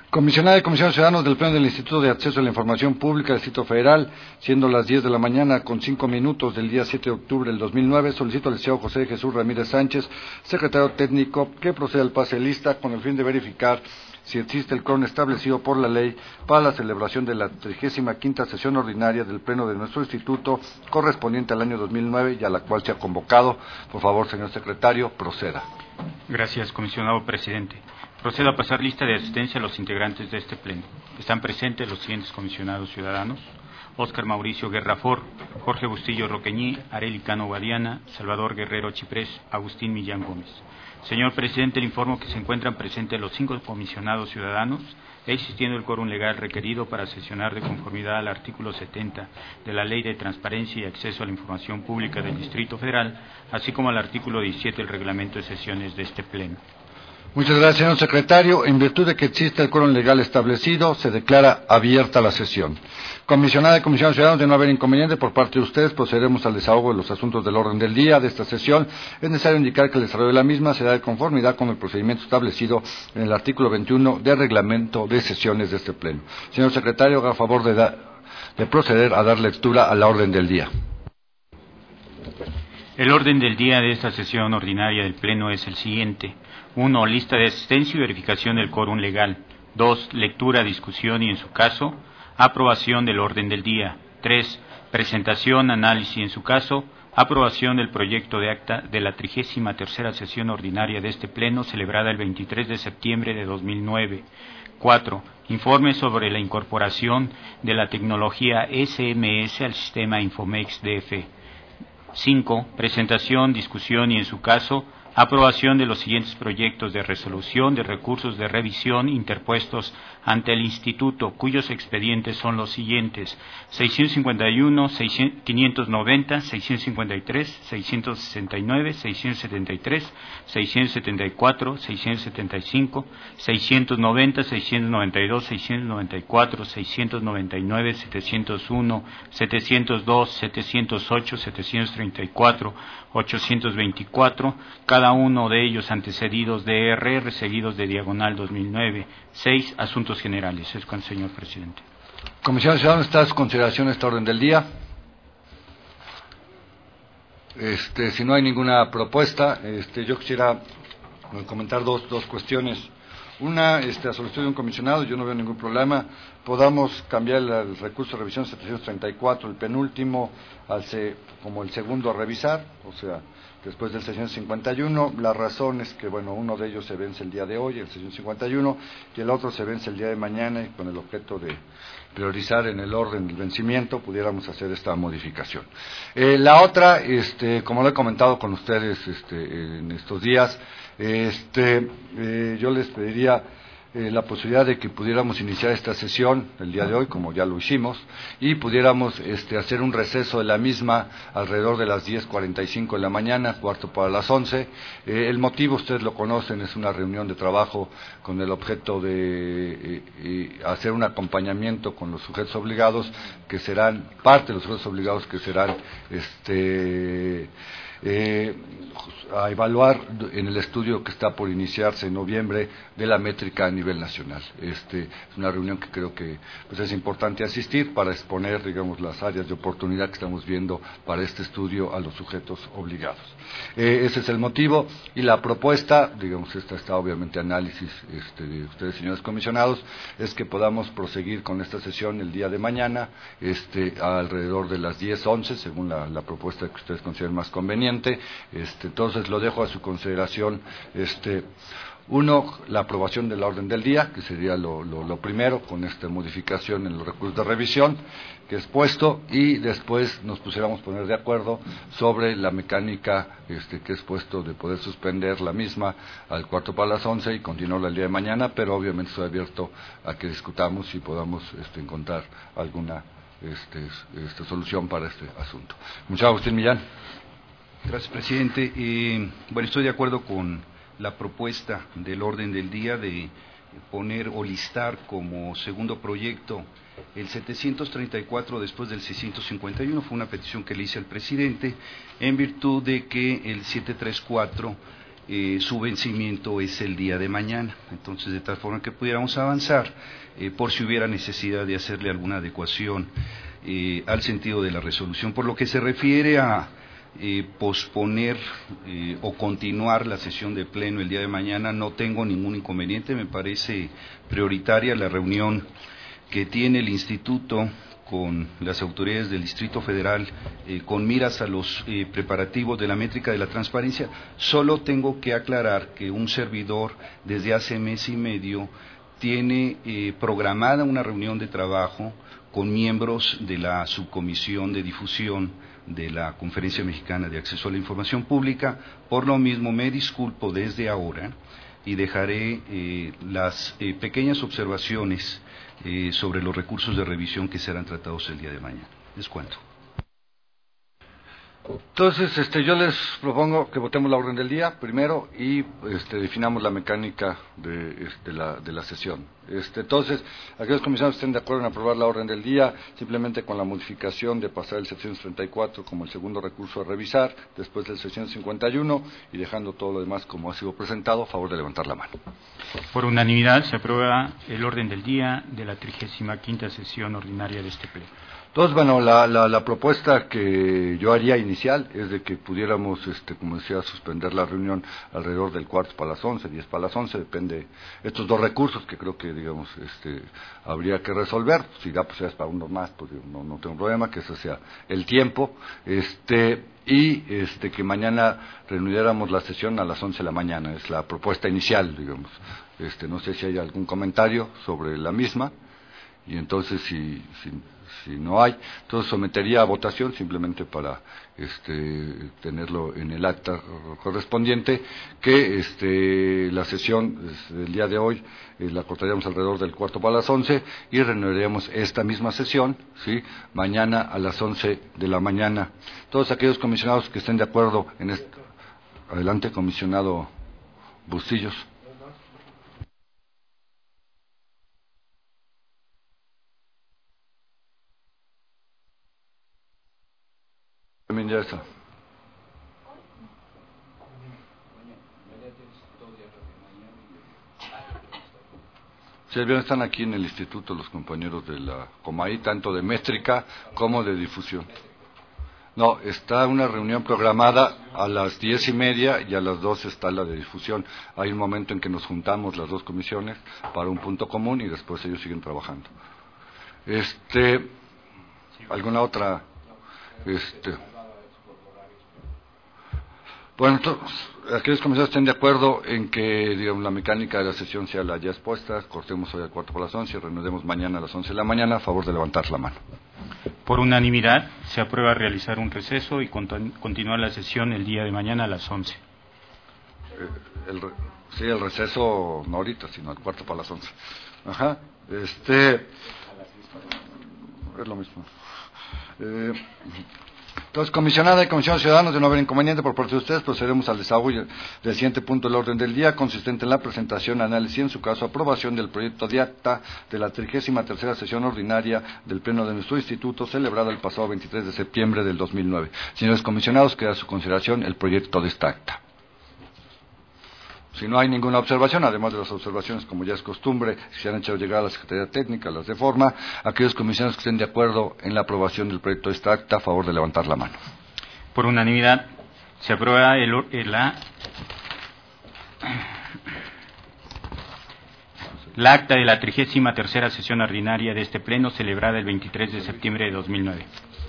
Comisionada y comisionados ciudadanos del Pleno del Instituto de Acceso a la Información Pública del Distrito Federal, siendo las 10 de la mañana con 5 minutos del día 7 de octubre del 2009, solicito al licenciado José Jesús Ramírez Sánchez, secretario técnico, que proceda al pase de lista con el fin de verificar si existe el quórum establecido por la ley para la celebración de la 35ª sesión ordinaria del Pleno de nuestro Instituto correspondiente al año 2009 y a la cual se ha convocado. Por favor, señor secretario, proceda. Gracias, comisionado presidente. Procedo a pasar lista de asistencia a los integrantes de este pleno. Están presentes los siguientes comisionados ciudadanos: Óscar Mauricio Guerra Fort, Jorge Bustillo Roqueñí, Arely Cano Guadiana, Salvador Guerrero Chiprés, Agustín Millán Gómez. Señor presidente, le informo que se encuentran presentes los 5 comisionados ciudadanos, existiendo el quórum legal requerido para sesionar de conformidad al artículo 70 de la Ley de Transparencia y Acceso a la Información Pública del Distrito Federal, así como al artículo 17 del Reglamento de Sesiones de este pleno. Muchas gracias, señor secretario. En virtud de que existe el quórum legal establecido, se declara abierta la sesión. Comisionada y comisionados ciudadanos, de no haber inconveniente por parte de ustedes, procederemos al desahogo de los asuntos del orden del día de esta sesión. Es necesario indicar que el desarrollo de la misma será de conformidad con el procedimiento establecido en el artículo 21 del Reglamento de Sesiones de este Pleno. Señor secretario, haga favor de proceder a dar lectura a la orden del día. El orden del día de esta sesión ordinaria del Pleno es el siguiente. 1. Lista de asistencia y verificación del quórum legal. 2. Lectura, discusión y, en su caso, aprobación del orden del día. 3. Presentación, análisis y, en su caso, aprobación del proyecto de acta de la 33ª sesión ordinaria de este Pleno, celebrada el 23 de septiembre de 2009. 4. Informe sobre la incorporación de la tecnología SMS al sistema Infomex DF. 5. Presentación, discusión y, en su caso, aprobación de los siguientes proyectos de resolución de recursos de revisión interpuestos ante el Instituto, cuyos expedientes son los siguientes: 651, 590, 653, 669, 673, 674, 675, 690, 692, 694, 699, 701, 702, 708, 734, 824, cada uno de ellos antecedidos de RR, seguidos de diagonal 2009. 6. Asuntos generales. Es con el señor presidente. Comisión Ciudadana, ¿está a su consideración esta orden del día? Si no hay ninguna propuesta, yo quisiera comentar dos cuestiones. Una, a solicitud de un comisionado, yo no veo ningún problema, podamos cambiar el recurso de revisión 734, el penúltimo, como el segundo a revisar, o sea, después del 651. La razón es que, uno de ellos se vence el día de hoy, el 651, y el otro se vence el día de mañana, y con el objeto de priorizar en el orden del vencimiento, pudiéramos hacer esta modificación. La otra, como lo he comentado con ustedes en estos días, yo les pediría la posibilidad de que pudiéramos iniciar esta sesión el día de hoy, como ya lo hicimos, y pudiéramos hacer un receso de la misma alrededor de las 10:45 de la mañana, cuarto para las 11. El motivo, ustedes lo conocen, es una reunión de trabajo con el objeto de hacer un acompañamiento con los sujetos obligados, que serán parte de los sujetos obligados que serán a evaluar en el estudio que está por iniciarse en noviembre de la métrica a nivel nacional. Es una reunión que creo que es importante asistir para exponer, las áreas de oportunidad que estamos viendo para este estudio a los sujetos obligados. Ese es el motivo, y la propuesta, esta está obviamente análisis de ustedes, señores comisionados, es que podamos proseguir con esta sesión el día de mañana, alrededor de las 10:11, según la propuesta que ustedes consideren más conveniente. Entonces lo dejo a su consideración. Uno, la aprobación de la orden del día, que sería lo primero, con esta modificación en los recursos de revisión que es puesto, y después nos pusiéramos a poner de acuerdo sobre la mecánica que es puesto de poder suspender la misma al cuarto para las 11 y continuarla el día de mañana, pero obviamente estoy abierto a que discutamos y podamos encontrar alguna solución para este asunto. Muchas gracias, Agustín Millán. Gracias, presidente. Estoy de acuerdo con la propuesta del orden del día de poner o listar como segundo proyecto el 734 después del 651. Fue una petición que le hice al presidente en virtud de que el 734 su vencimiento es el día de mañana. Entonces, de tal forma que pudiéramos avanzar, por si hubiera necesidad de hacerle alguna adecuación al sentido de la resolución. Por lo que se refiere a posponer o continuar la sesión de pleno el día de mañana, no tengo ningún inconveniente. Me parece prioritaria la reunión que tiene el Instituto con las autoridades del Distrito Federal con miras a los preparativos de la métrica de la transparencia. Solo tengo que aclarar que un servidor desde hace mes y medio tiene programada una reunión de trabajo con miembros de la subcomisión de difusión de la Conferencia Mexicana de Acceso a la Información Pública. Por lo mismo, me disculpo desde ahora y dejaré las pequeñas observaciones sobre los recursos de revisión que serán tratados el día de mañana. Les cuento. Entonces, yo les propongo que votemos la orden del día primero y definamos la mecánica de la sesión. Entonces, aquellos comisionados que estén de acuerdo en aprobar la orden del día, simplemente con la modificación de pasar el 734 como el segundo recurso a revisar, después del 651 y dejando todo lo demás como ha sido presentado, a favor de levantar la mano. Por unanimidad se aprueba el orden del día de la 35ª sesión ordinaria de este pleno. Entonces, bueno, la propuesta que yo haría inicial es de que pudiéramos, como decía, suspender la reunión alrededor del 10:15, 10:10, depende, estos dos recursos que creo que, digamos, habría que resolver. Si da posibilidades para uno más, pues no tengo problema, que ese sea el tiempo, y que mañana reuniéramos la sesión a las 11 de la mañana, es la propuesta inicial, digamos. No sé si hay algún comentario sobre la misma, y entonces si no hay, entonces sometería a votación simplemente para tenerlo en el acta correspondiente, que la sesión del día de hoy la cortaríamos alrededor del 10:45 y reanudaríamos esta misma sesión, ¿sí?, mañana a las 11 de la mañana. Todos aquellos comisionados que estén de acuerdo en esto. Adelante, comisionado Bustillos. También ya está. Sí, el viernes están aquí en el instituto los compañeros de la Comaí, tanto de métrica como de difusión. No, está una reunión programada a las 10:30 y a las 12 está la de difusión. Hay un momento en que nos juntamos las dos comisiones para un punto común y después ellos siguen trabajando. ¿Alguna otra? Bueno, entonces, aquellos comisarios estén de acuerdo en que, digamos, la mecánica de la sesión sea la ya expuesta, cortemos hoy al 10:45 y reanudemos mañana a las 11 de la mañana, a favor de levantar la mano. Por unanimidad se aprueba realizar un receso y continuar la sesión el día de mañana a las 11. Sí, el receso no ahorita, sino al 10:45. Ajá. Es lo mismo. Entonces, comisionada y comisionados ciudadanos, de no haber inconveniente por parte de ustedes, procederemos al desarrollo del siguiente punto del orden del día, consistente en la presentación, análisis y, en su caso, aprobación del proyecto de acta de la 33ª sesión ordinaria del Pleno de nuestro Instituto, celebrada el pasado 23 de septiembre del 2009. Señores comisionados, queda a su consideración el proyecto de esta acta. Si no hay ninguna observación, además de las observaciones, como ya es costumbre, se han hecho llegar a la Secretaría Técnica, las de forma, aquellos comisionados que estén de acuerdo en la aprobación del proyecto de esta acta, a favor de levantar la mano. Por unanimidad se aprueba la acta de la 33ª sesión ordinaria de este Pleno, celebrada el 23 de septiembre de 2009.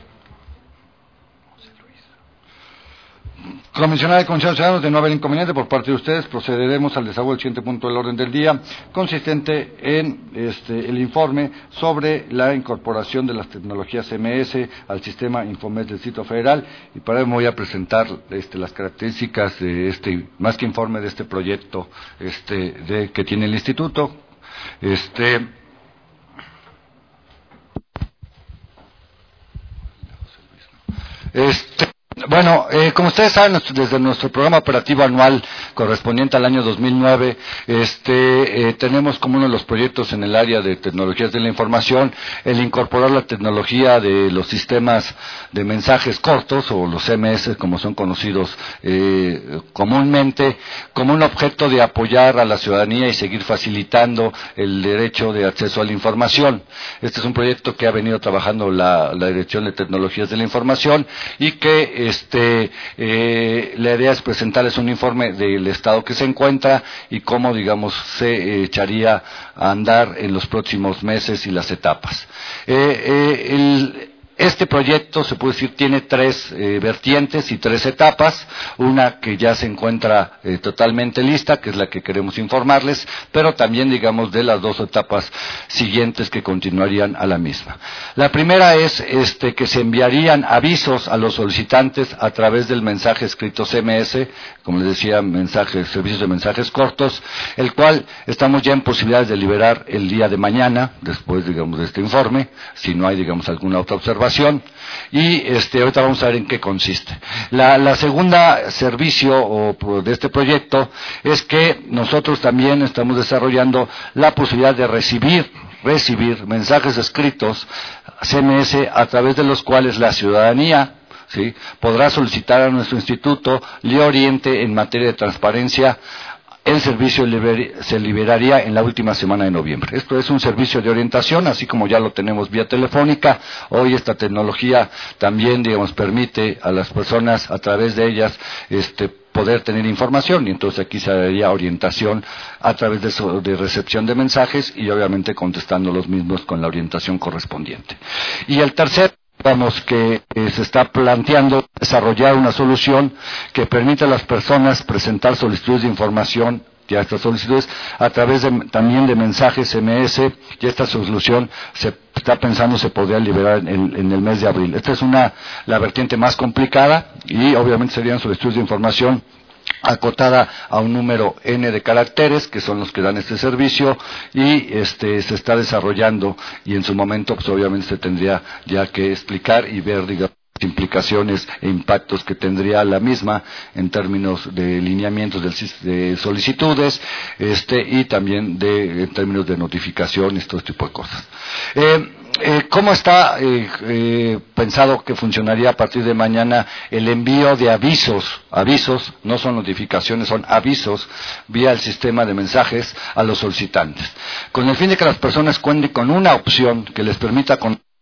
Comisionada y comisionados ciudadanos, de no haber inconveniente por parte de ustedes, procederemos al desarrollo del siguiente punto del orden del día, consistente en el informe sobre la incorporación de las tecnologías MS al sistema Infomes del Distrito Federal, y para ello me voy a presentar las características de más que informe, de este proyecto que tiene el Instituto. Bueno, como ustedes saben, desde nuestro programa operativo anual correspondiente al año 2009, tenemos como uno de los proyectos en el área de tecnologías de la información el incorporar la tecnología de los sistemas de mensajes cortos, o los SMS, como son conocidos comúnmente, como un objeto de apoyar a la ciudadanía y seguir facilitando el derecho de acceso a la información. Este es un proyecto que ha venido trabajando la Dirección de Tecnologías de la Información y que la idea es presentarles un informe del estado que se encuentra y cómo, digamos, se echaría a andar en los próximos meses y las etapas. Este proyecto, se puede decir, tiene tres vertientes y tres etapas. Una que ya se encuentra totalmente lista, que es la que queremos informarles, pero también, digamos, de las dos etapas siguientes que continuarían a la misma. La primera es que se enviarían avisos a los solicitantes a través del mensaje escrito CMS, como les decía, servicios de mensajes cortos, el cual estamos ya en posibilidades de liberar el día de mañana, después, digamos, de este informe, si no hay, digamos, alguna otra observación. Y ahorita vamos a ver en qué consiste. La segunda servicio de este proyecto es que nosotros también estamos desarrollando la posibilidad de recibir mensajes escritos CMS a través de los cuales la ciudadanía, ¿sí?, podrá solicitar a nuestro instituto le oriente en materia de transparencia. El servicio se liberaría en la última semana de noviembre. Esto es un servicio de orientación, así como ya lo tenemos vía telefónica. Hoy esta tecnología también, digamos, permite a las personas, a través de ellas, poder tener información, y entonces aquí se daría orientación a través de recepción de mensajes y obviamente contestando los mismos con la orientación correspondiente. Y el tercer, que se está planteando desarrollar una solución que permita a las personas presentar solicitudes de información, ya estas solicitudes, a través también de mensajes SMS, y esta solución se está pensando se podría liberar en el mes de abril. Esta es la vertiente más complicada, y obviamente serían solicitudes de información acotada a un número N de caracteres, que son los que dan este servicio, y se está desarrollando, y en su momento pues obviamente se tendría ya que explicar y ver, digamos, implicaciones e impactos que tendría la misma en términos de lineamientos de solicitudes, y también en términos de notificaciones, todo este tipo de cosas. ¿Cómo está pensado que funcionaría a partir de mañana el envío de avisos, no son notificaciones, son avisos, vía el sistema de mensajes a los solicitantes? Con el fin de que las personas cuenten con una opción que les permita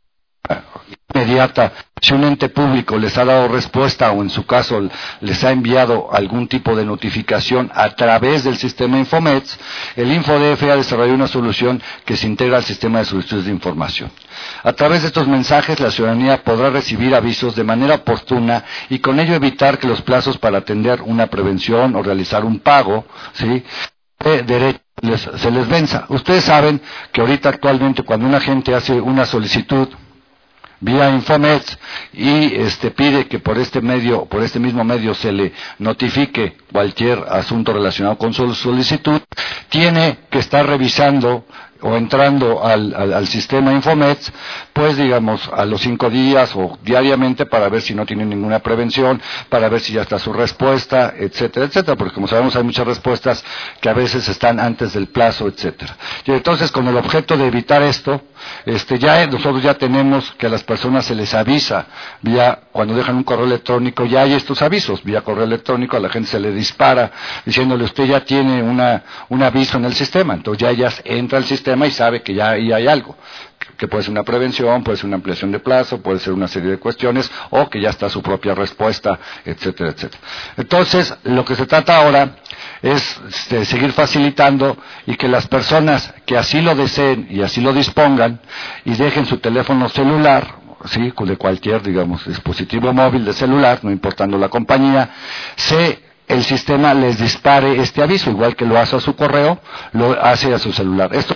inmediata, si un ente público les ha dado respuesta o en su caso les ha enviado algún tipo de notificación a través del sistema Infomets, el InfoDF ha desarrollado una solución que se integra al sistema de solicitudes de información. A través de estos mensajes la ciudadanía podrá recibir avisos de manera oportuna y con ello evitar que los plazos para atender una prevención o realizar un pago, ¿sí?, de derecho se les venza. Ustedes saben que ahorita actualmente cuando una gente hace una solicitud vía Infomets y pide que por este mismo medio se le notifique cualquier asunto relacionado con su solicitud, tiene que estar revisando o entrando al sistema Infomets, pues digamos a los 5 días o diariamente, para ver si no tiene ninguna prevención, para ver si ya está su respuesta, etcétera, etcétera, porque como sabemos hay muchas respuestas que a veces están antes del plazo, etcétera. Y entonces, con el objeto de evitar esto, nosotros ya tenemos que a las personas se les avisa cuando dejan un correo electrónico, ya hay estos avisos vía correo electrónico, a la gente se le dispara diciéndole usted ya tiene un aviso en el sistema, entonces ya ellas entra al sistema y sabe que ya ahí hay algo, que puede ser una prevención, puede ser una ampliación de plazo, puede ser una serie de cuestiones, o que ya está su propia respuesta, etcétera, etcétera. Entonces, lo que se trata ahora es de seguir facilitando y que las personas que así lo deseen y así lo dispongan y dejen su teléfono celular, sí, de cualquier, digamos, dispositivo móvil de celular, no importando la compañía, el sistema les dispare este aviso, igual que lo hace a su correo, lo hace a su celular. Esto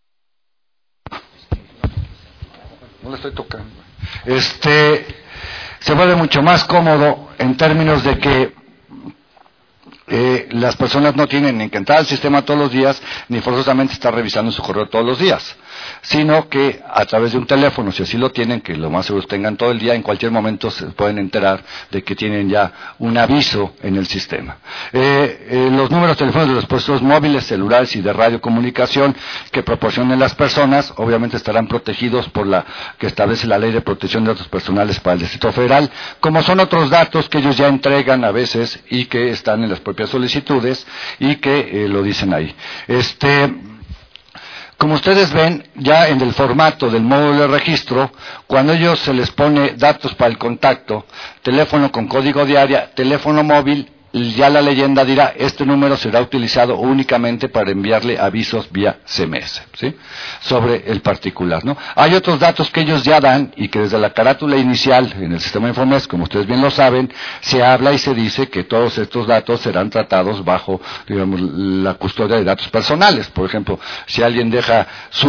no le estoy tocando. Se vuelve mucho más cómodo en términos de que las personas no tienen ni que entrar al sistema todos los días, ni forzosamente estar revisando su correo todos los días. sino que a través de un teléfono, si así lo tienen, que lo más seguro tengan todo el día, en cualquier momento se pueden enterar de que tienen ya un aviso en el sistema. Los números telefónicos de los dispositivos móviles, celulares y de radiocomunicación que proporcionen las personas, obviamente estarán protegidos por la que establece la Ley de Protección de Datos Personales para el Distrito Federal, como son otros datos que ellos ya entregan a veces y que están en las propias solicitudes y que lo dicen ahí. Como ustedes ven, ya en el formato del módulo de registro, cuando ellos se les pone datos para el contacto, teléfono con código de área, teléfono móvil, ya la leyenda dirá, este número será utilizado únicamente para enviarle avisos vía SMS, ¿sí? Sobre el particular, ¿no? Hay otros datos que ellos ya dan y que desde la carátula inicial en el sistema Infomex, como ustedes bien lo saben, se habla y se dice que todos estos datos serán tratados bajo, digamos, la custodia de datos personales. Por ejemplo, si alguien deja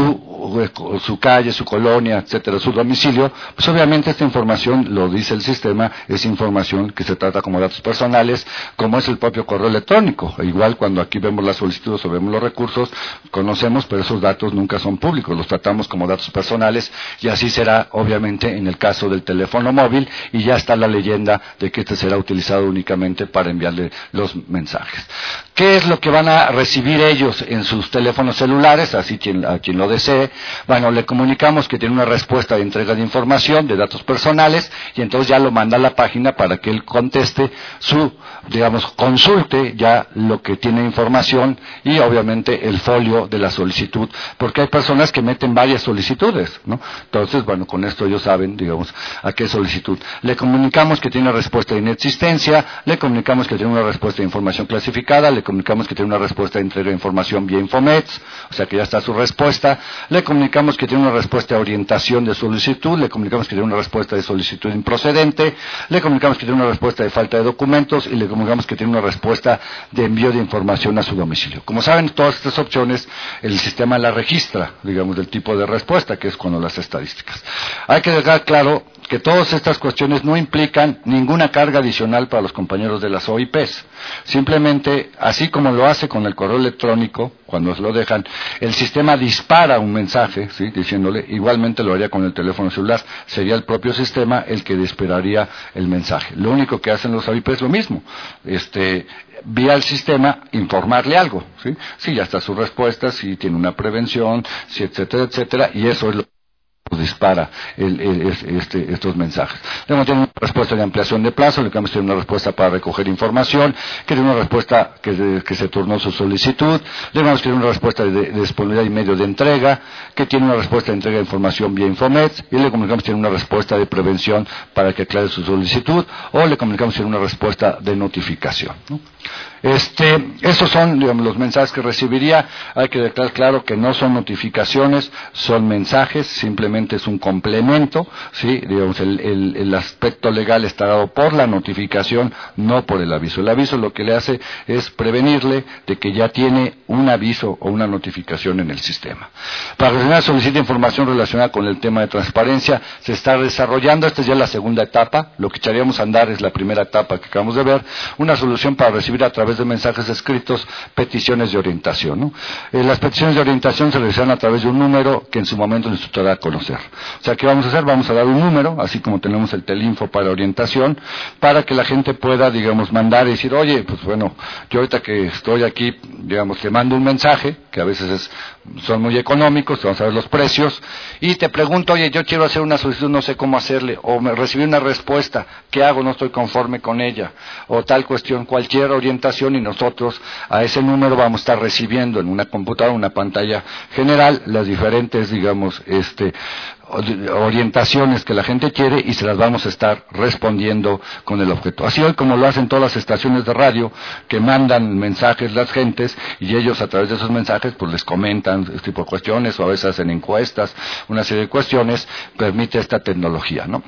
su calle, su colonia, etcétera, su domicilio, pues obviamente esta información, lo dice el sistema, es información que se trata como datos personales, como es el propio correo electrónico. Igual cuando aquí vemos las solicitudes o vemos los recursos, conocemos, pero esos datos nunca son públicos, los tratamos como datos personales y así será obviamente en el caso del teléfono móvil y ya está la leyenda de que este será utilizado únicamente para enviarle los mensajes. ¿Qué es lo que van a recibir ellos en sus teléfonos celulares? Así a quien lo desee. Bueno, le comunicamos que tiene una respuesta de entrega de información, de datos personales, y entonces ya lo manda a la página para que él conteste consulte ya lo que tiene información y obviamente el folio de la solicitud, porque hay personas que meten varias solicitudes, ¿no? Entonces, bueno, con esto ellos saben, a qué solicitud. Le comunicamos que tiene una respuesta de inexistencia, le comunicamos que tiene una respuesta de información clasificada, le comunicamos que tiene una respuesta de entrega de información vía Infomex, o sea que ya está su respuesta, le comunicamos que tiene una respuesta de orientación de solicitud, le comunicamos que tiene una respuesta de solicitud improcedente, le comunicamos que tiene una respuesta de falta de documentos y le comunicamos que tiene una respuesta de envío de información a su domicilio. Como saben, todas estas opciones, el sistema las registra, del tipo de respuesta, que es cuando las estadísticas. Hay que dejar claro que todas estas cuestiones no implican ninguna carga adicional para los compañeros de las OIPs. Simplemente, así como lo hace con el correo electrónico, cuando se lo dejan, el sistema dispara un mensaje, ¿sí?, diciéndole, igualmente lo haría con el teléfono celular, sería el propio sistema el que dispararía el mensaje. Lo único que hacen los OIPs es lo mismo, vía el sistema informarle algo, ¿sí? Si ya está su respuesta, si tiene una prevención, si etcétera, etcétera, y eso es lo dispara estos mensajes. Luego tiene una respuesta de ampliación de plazo, le tiene una respuesta para recoger información, que tiene una respuesta que se turnó su solicitud, luego tiene una respuesta de disponibilidad y medio de entrega, que tiene una respuesta de entrega de información vía Infomex, y le comunicamos que tiene una respuesta de prevención para que aclare su solicitud, o le comunicamos que tiene una respuesta de notificación, ¿no? Esos son, los mensajes que recibiría. Hay que dejar claro que no son notificaciones, son mensajes, simplemente es un complemento, ¿sí? El aspecto legal está dado por la notificación, no por el aviso. El aviso lo que le hace es prevenirle de que ya tiene un aviso o una notificación en el sistema. Para que la persona solicite información relacionada con el tema de transparencia, se está desarrollando, esta es ya la segunda etapa, lo que echaríamos a andar es la primera etapa que acabamos de ver, una solución para recibir a través de mensajes escritos peticiones de orientación, ¿no? Las peticiones de orientación se realizan a través de un número que en su momento el instituto dará a conocer. O sea, ¿qué vamos a hacer? Vamos a dar un número, así como tenemos el Telinfo para orientación, para que la gente pueda, mandar y decir, oye, pues bueno, yo ahorita que estoy aquí, te mando un mensaje, que a veces son muy económicos, vamos a ver los precios, y te pregunto, oye, yo quiero hacer una solicitud, no sé cómo hacerle, o me recibí una respuesta, ¿qué hago? No estoy conforme con ella, o tal cuestión, cualquier orientación, y nosotros a ese número vamos a estar recibiendo en una computadora, una pantalla general, las diferentes, orientaciones que la gente quiere y se las vamos a estar respondiendo con el objeto. Así hoy como lo hacen todas las estaciones de radio que mandan mensajes las gentes y ellos a través de esos mensajes pues les comentan este tipo de cuestiones o a veces hacen encuestas, una serie de cuestiones, permite esta tecnología, ¿no?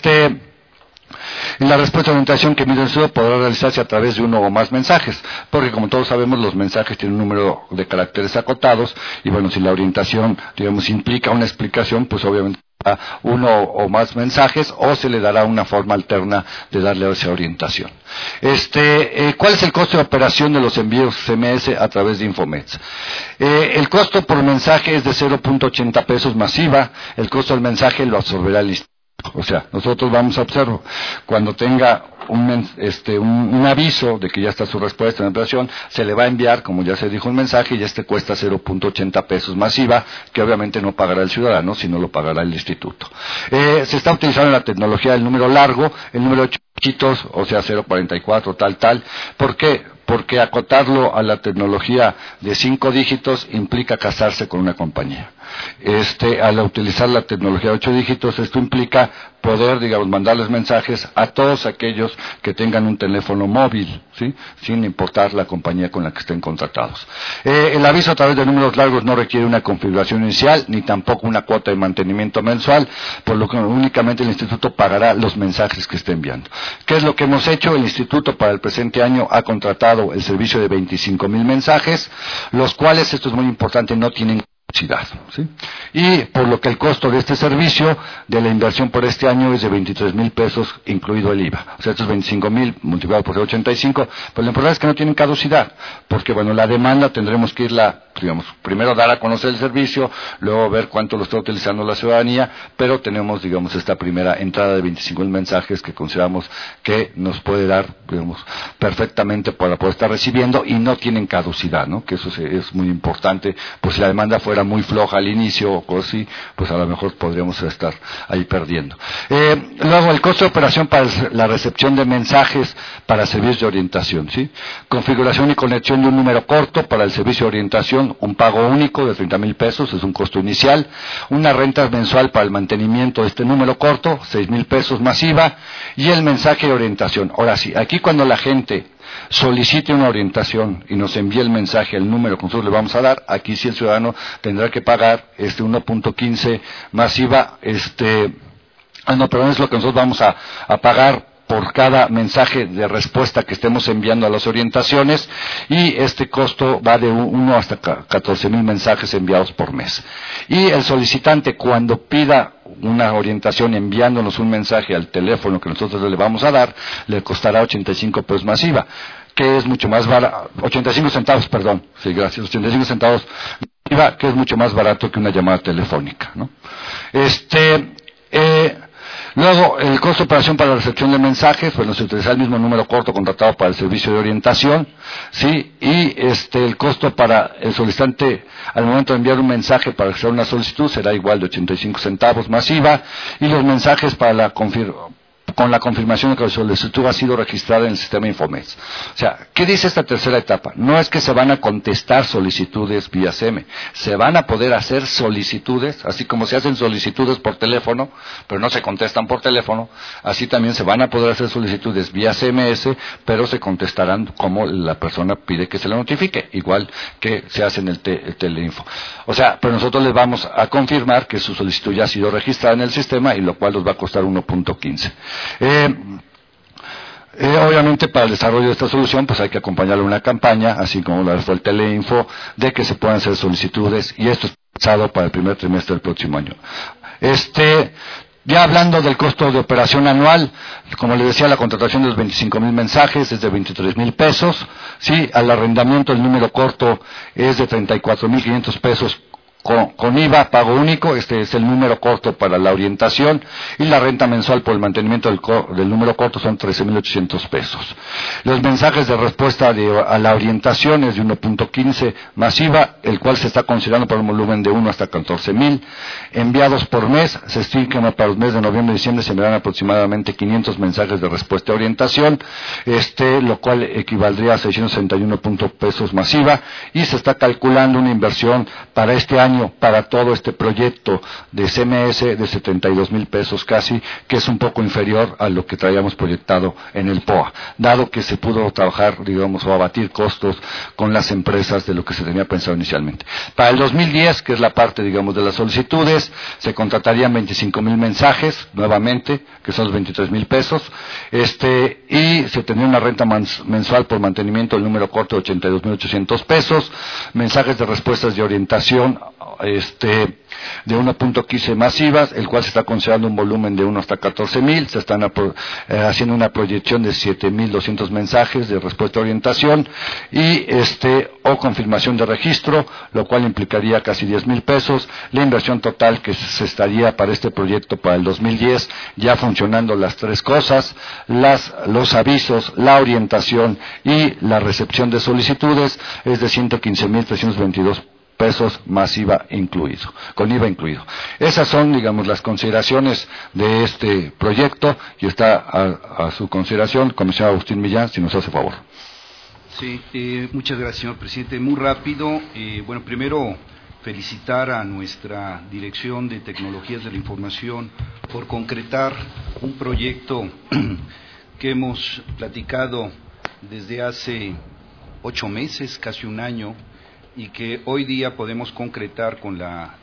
La respuesta de orientación que emite el estudio podrá realizarse a través de uno o más mensajes, porque como todos sabemos los mensajes tienen un número de caracteres acotados y bueno, si la orientación, implica una explicación, pues obviamente uno o más mensajes, o se le dará una forma alterna de darle esa orientación. ¿Cuál es el costo de operación de los envíos SMS a través de Infomets? El costo por mensaje es de 0.80 pesos masiva. El costo del mensaje lo absorberá el instituto. O sea, nosotros vamos a observar cuando tenga un aviso de que ya está su respuesta en operación, se le va a enviar, como ya se dijo, un mensaje, y cuesta 0.80 pesos masiva, que obviamente no pagará el ciudadano, sino lo pagará el instituto. Se está utilizando la tecnología del número largo, el número 8 dígitos, o sea, 0.44, tal. ¿Por qué? Porque acotarlo a la tecnología de 5 dígitos implica casarse con una compañía. Al utilizar la tecnología de 8 dígitos, esto implica poder, mandarles mensajes a todos aquellos que tengan un teléfono móvil, ¿sí? Sin importar la compañía con la que estén contratados. El aviso a través de números largos no requiere una configuración inicial, ni tampoco una cuota de mantenimiento mensual, por lo que únicamente el instituto pagará los mensajes que esté enviando. ¿Qué es lo que hemos hecho? El instituto para el presente año ha contratado el servicio de 25,000 mensajes, los cuales, esto es muy importante, no tienen ¿sí? Y por lo que el costo de este servicio, de la inversión por este año, es de 23,000 pesos, incluido el IVA. O sea, estos 25,000 multiplicado por 85, pues lo importante es que no tienen caducidad, porque la demanda tendremos que irla, primero dar a conocer el servicio, luego ver cuánto lo está utilizando la ciudadanía, pero tenemos, esta primera entrada de 25,000 mensajes que consideramos que nos puede dar, perfectamente para poder estar recibiendo, y no tienen caducidad, ¿no? Que eso es muy importante, pues si la demanda fuera muy floja al inicio o cosas así, pues a lo mejor podríamos estar ahí perdiendo. Luego, el costo de operación para la recepción de mensajes para servicios de orientación, ¿sí? Configuración y conexión de un número corto para el servicio de orientación, un pago único de 30,000 pesos, es un costo inicial. Una renta mensual para el mantenimiento de este número corto, 6,000 pesos masiva, y el mensaje de orientación. Ahora sí, aquí cuando la gente solicite una orientación y nos envíe el mensaje al número que nosotros le vamos a dar, aquí sí el ciudadano tendrá que pagar 1.15 masiva, perdón, es lo que nosotros vamos a pagar por cada mensaje de respuesta que estemos enviando a las orientaciones, y este costo va de 1 hasta 14,000 mensajes enviados por mes. Y el solicitante, cuando pida una orientación enviándonos un mensaje al teléfono que nosotros le vamos a dar, le costará 85 pesos masiva, que es mucho más barato, 85 centavos, perdón, sí, gracias, 85 centavos masiva, que es mucho más barato que una llamada telefónica, ¿no? Luego, el costo de operación para la recepción de mensajes, pues se utiliza el mismo número corto contratado para el servicio de orientación, ¿sí? Y el costo para el solicitante al momento de enviar un mensaje para hacer una solicitud será igual de 85 centavos masiva, y los mensajes para con la confirmación de que la solicitud ha sido registrada en el sistema Infomets. O sea, ¿qué dice esta tercera etapa? No es que se van a contestar solicitudes vía SEME, se van a poder hacer solicitudes, así como se hacen solicitudes por teléfono, pero no se contestan por teléfono, así también se van a poder hacer solicitudes vía SMS, pero se contestarán como la persona pide que se le notifique, igual que se hace en el teleinfo. O sea, pero nosotros les vamos a confirmar que su solicitud ya ha sido registrada en el sistema, y lo cual nos va a costar 1.15. Obviamente, para el desarrollo de esta solución, pues hay que acompañarle una campaña, así como la fue el teleinfo, de que se puedan hacer solicitudes, y esto es pensado para el primer trimestre del próximo año. Ya hablando del costo de operación anual, como les decía, la contratación de los 25,000 mensajes es de 23,000 pesos, sí, al arrendamiento el número corto es de 34,500 pesos con IVA, pago único, este es el número corto para la orientación, y la renta mensual por el mantenimiento del número corto son 13,800 pesos. Los mensajes de respuesta a la orientación es de 1.15 masiva, el cual se está considerando por un volumen de 1 hasta 14,000. Enviados por mes, se estima que para los meses de noviembre y diciembre se enviarán aproximadamente 500 mensajes de respuesta a orientación, lo cual equivaldría a 661 pesos masiva, y se está calculando una inversión para este año, para todo este proyecto de CMS, de 72,000 pesos casi, que es un poco inferior a lo que traíamos proyectado en el POA, dado que se pudo trabajar, o abatir costos con las empresas de lo que se tenía pensado inicialmente. Para el 2010, que es la parte, de las solicitudes, se contratarían 25,000 mensajes, nuevamente, que son los 23,000 pesos, y se tendría una renta mensual por mantenimiento del número corto de 82,800 pesos, mensajes de respuestas de orientación de 1.15 masivas, el cual se está considerando un volumen de 1 hasta 14,000, se están haciendo una proyección de 7,200 mensajes de respuesta a orientación y o confirmación de registro, lo cual implicaría casi 10,000 pesos. La inversión total que se estaría para este proyecto para el 2010, ya funcionando las tres cosas, los avisos, la orientación y la recepción de solicitudes, es de 115,322 pesos más IVA incluido, con IVA incluido. Esas son, digamos, las consideraciones de este proyecto y está a su consideración, comisionado Agustín Millán, si nos hace favor. Sí, muchas gracias, señor presidente. Muy rápido, bueno, primero felicitar a nuestra Dirección de Tecnologías de la Información por concretar un proyecto que hemos platicado desde hace 8 meses, casi un año, y que hoy día podemos concretar con la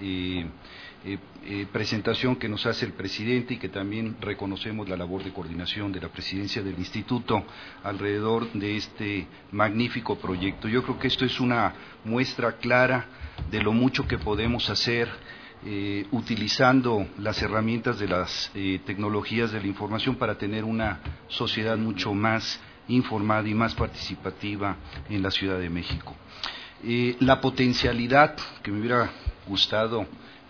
presentación que nos hace el presidente y que también reconocemos la labor de coordinación de la presidencia del instituto alrededor de este magnífico proyecto. Yo creo que esto es una muestra clara de lo mucho que podemos hacer utilizando las herramientas de las tecnologías de la información para tener una sociedad mucho más informada y más participativa en la Ciudad de México. La potencialidad que me hubiera gustado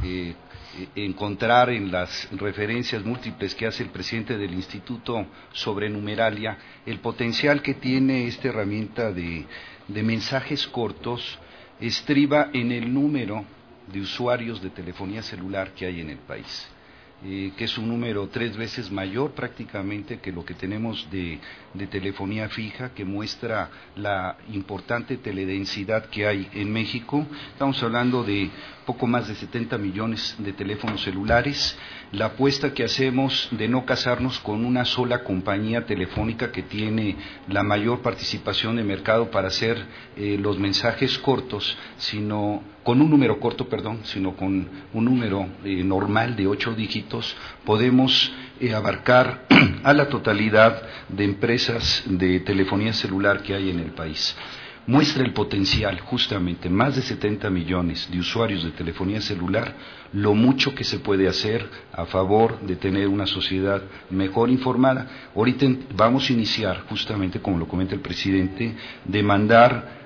encontrar en las referencias múltiples que hace el presidente del Instituto sobre numeralia, el potencial que tiene esta herramienta de mensajes cortos estriba en el número de usuarios de telefonía celular que hay en el país, que es un número 3 veces mayor prácticamente que lo que tenemos de telefonía fija, que muestra la importante teledensidad que hay en México. Estamos hablando de poco más de 70 millones de teléfonos celulares. La apuesta que hacemos de no casarnos con una sola compañía telefónica que tiene la mayor participación de mercado para hacer los mensajes cortos, sino con un número corto, sino con un número normal de 8 dígitos, podemos abarcar a la totalidad de empresas de telefonía celular que hay en el país. Muestra el potencial, justamente, más de 70 millones de usuarios de telefonía celular, lo mucho que se puede hacer a favor de tener una sociedad mejor informada. Ahorita vamos a iniciar, justamente como lo comenta el presidente, de mandar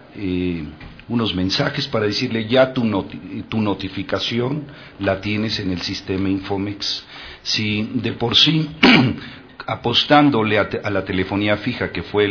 unos mensajes para decirle ya tu notificación la tienes en el sistema Infomex. Si de por sí apostándole a la telefonía fija, que fue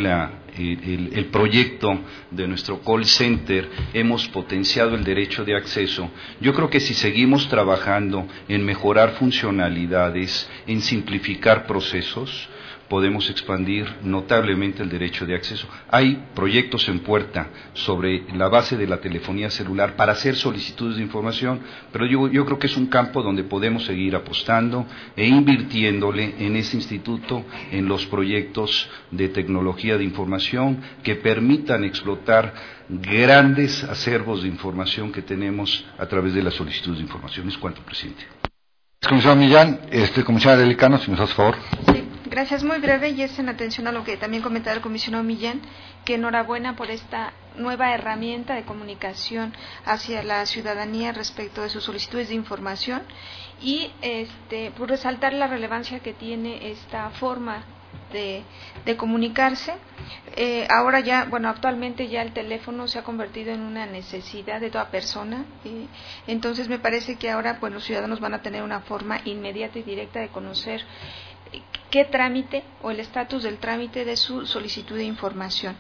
el proyecto de nuestro call center, hemos potenciado el derecho de acceso. Yo creo que si seguimos trabajando en mejorar funcionalidades, en simplificar procesos, podemos expandir notablemente el derecho de acceso. Hay proyectos en puerta sobre la base de la telefonía celular para hacer solicitudes de información, pero yo creo que es un campo donde podemos seguir apostando e invirtiéndole en ese instituto, en los proyectos de tecnología de información que permitan explotar grandes acervos de información que tenemos a través de las solicitudes de información. Es cuanto, presidente. Comisionado Millán, comisionado Delicano, si nos hace favor. Sí, gracias, muy breve, y es en atención a lo que también comentaba el comisionado Millán, que enhorabuena por esta nueva herramienta de comunicación hacia la ciudadanía respecto de sus solicitudes de información y por resaltar la relevancia que tiene esta forma de comunicarse. Ahora ya, actualmente ya el teléfono se ha convertido en una necesidad de toda persona, entonces me parece que ahora los ciudadanos van a tener una forma inmediata y directa de conocer qué trámite o el estatus del trámite de su solicitud de información.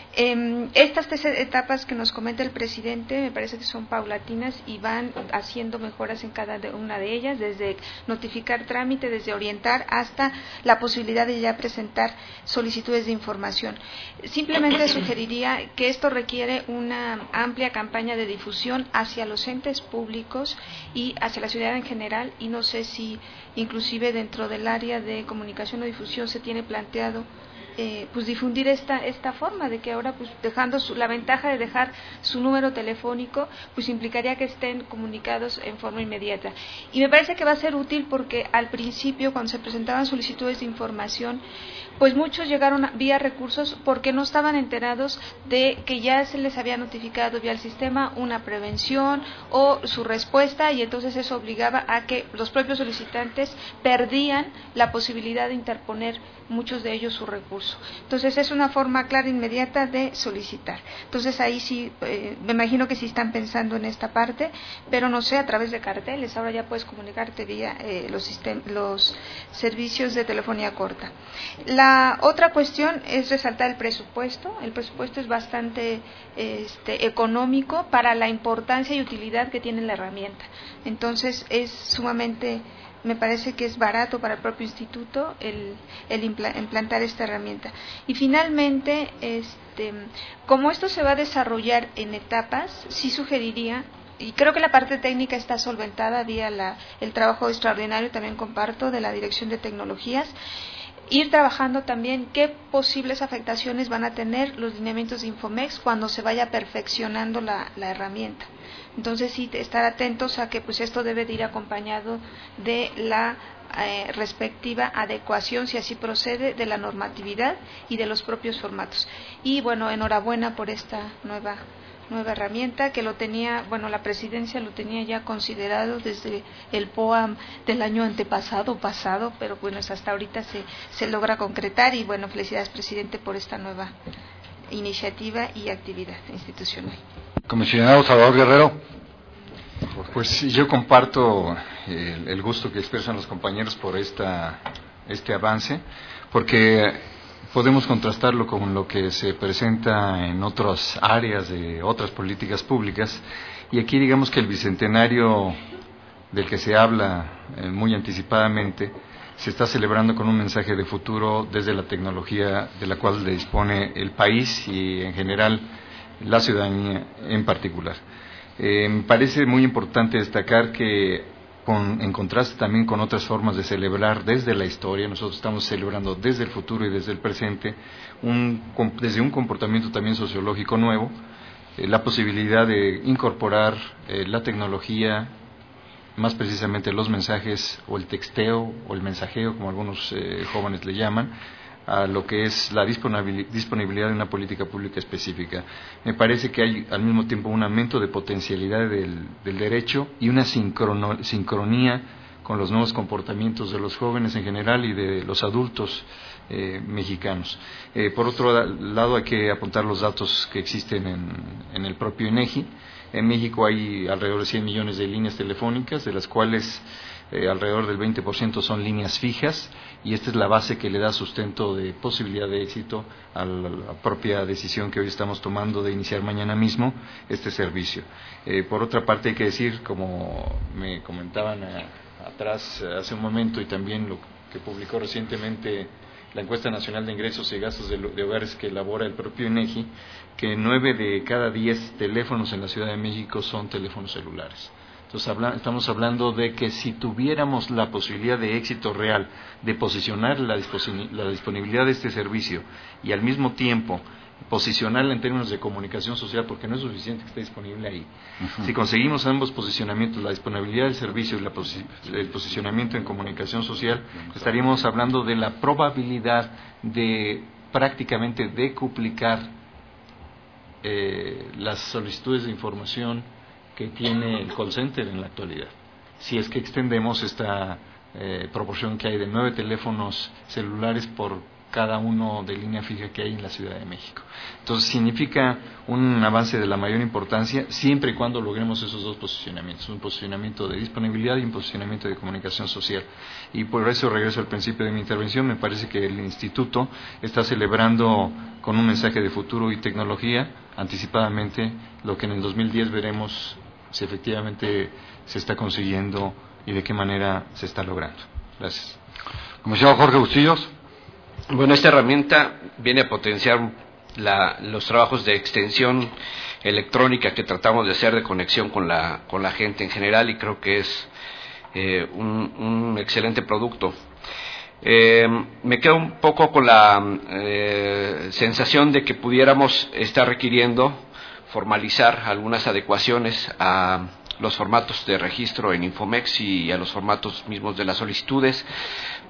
Estas 3 etapas que nos comenta el presidente me parece que son paulatinas y van haciendo mejoras en cada una de ellas, desde notificar trámite, desde orientar hasta la posibilidad de ya presentar solicitudes de información. Simplemente sugeriría que esto requiere una amplia campaña de difusión hacia los entes públicos y hacia la ciudad en general, y no sé si inclusive dentro del área de comunicación o difusión se tiene planteado difundir esta forma de que ahora dejando la ventaja de dejar su número telefónico implicaría que estén comunicados en forma inmediata, y me parece que va a ser útil porque al principio, cuando se presentaban solicitudes de información, pues muchos llegaron vía recursos porque no estaban enterados de que ya se les había notificado vía el sistema una prevención o su respuesta, y entonces eso obligaba a que los propios solicitantes perdían la posibilidad de interponer muchos de ellos su recurso. Entonces es una forma clara e inmediata de solicitar. Entonces ahí sí, me imagino que sí están pensando en esta parte, pero no sé, a través de carteles, ahora ya puedes comunicarte vía los servicios de telefonía corta. La otra cuestión es resaltar el presupuesto. El presupuesto es bastante económico para la importancia y utilidad que tiene la herramienta. Entonces es sumamente, me parece que es barato para el propio instituto el implantar esta herramienta. Y finalmente, como esto se va a desarrollar en etapas, sí sugeriría, y creo que la parte técnica está solventada vía el trabajo extraordinario, también comparto, de la Dirección de Tecnologías, ir trabajando también qué posibles afectaciones van a tener los lineamientos de Infomex cuando se vaya perfeccionando la herramienta. Entonces sí, estar atentos a que pues esto debe de ir acompañado de la respectiva adecuación, si así procede, de la normatividad y de los propios formatos. Y bueno, enhorabuena por esta nueva herramienta que lo tenía, bueno, la presidencia lo tenía ya considerado desde el POAM del año pasado, pero bueno, hasta ahorita se logra concretar, y bueno, felicidades, presidente, por esta nueva iniciativa y actividad institucional. Comisionado Salvador Guerrero. Pues yo comparto el gusto que expresan los compañeros por este avance, porque podemos contrastarlo con lo que se presenta en otras áreas de otras políticas públicas, y aquí digamos que el bicentenario del que se habla muy anticipadamente se está celebrando con un mensaje de futuro desde la tecnología de la cual dispone el país y en general la ciudadanía en particular. Me parece muy importante destacar que en contraste también con otras formas de celebrar desde la historia, nosotros estamos celebrando desde el futuro y desde el presente, desde un comportamiento también sociológico nuevo, la posibilidad de incorporar la tecnología, más precisamente los mensajes o el texteo o el mensajeo, como algunos jóvenes le llaman, a lo que es la disponibilidad de una política pública específica. Me parece que hay al mismo tiempo un aumento de potencialidad del derecho y una sincronía con los nuevos comportamientos de los jóvenes en general y de los adultos mexicanos. Por otro lado, hay que apuntar los datos que existen en el propio INEGI. En México hay alrededor de 100 millones de líneas telefónicas, de las cuales alrededor del 20% son líneas fijas, y esta es la base que le da sustento de posibilidad de éxito a la propia decisión que hoy estamos tomando de iniciar mañana mismo este servicio. Por otra parte, hay que decir, como me comentaban atrás hace un momento, y también lo que publicó recientemente la encuesta nacional de ingresos y gastos de hogares que elabora el propio INEGI, que 9 de cada 10 teléfonos en la Ciudad de México son teléfonos celulares. Entonces estamos hablando de que si tuviéramos la posibilidad de éxito real de posicionar la disponibilidad de este servicio y al mismo tiempo posicionarla en términos de comunicación social, porque no es suficiente que esté disponible ahí. Uh-huh. Si conseguimos ambos posicionamientos, la disponibilidad del servicio y el posicionamiento en comunicación social, estaríamos hablando de la probabilidad de prácticamente decuplicar las solicitudes de información que tiene el call center en la actualidad, si es que extendemos esta proporción que hay de 9 teléfonos celulares por cada uno de línea fija que hay en la Ciudad de México. Entonces significa un avance de la mayor importancia siempre y cuando logremos esos dos posicionamientos, un posicionamiento de disponibilidad y un posicionamiento de comunicación social. Y por eso regreso al principio de mi intervención, me parece que el Instituto está celebrando con un mensaje de futuro y tecnología anticipadamente lo que en el 2010 veremos si efectivamente se está consiguiendo y de qué manera se está logrando. Gracias. Comisionado Jorge Bustillos. Bueno, esta herramienta viene a potenciar los trabajos de extensión electrónica que tratamos de hacer de conexión con la gente en general, y creo que es un excelente producto. Me quedo un poco con la sensación de que pudiéramos estar requiriendo formalizar algunas adecuaciones a los formatos de registro en Infomex y a los formatos mismos de las solicitudes,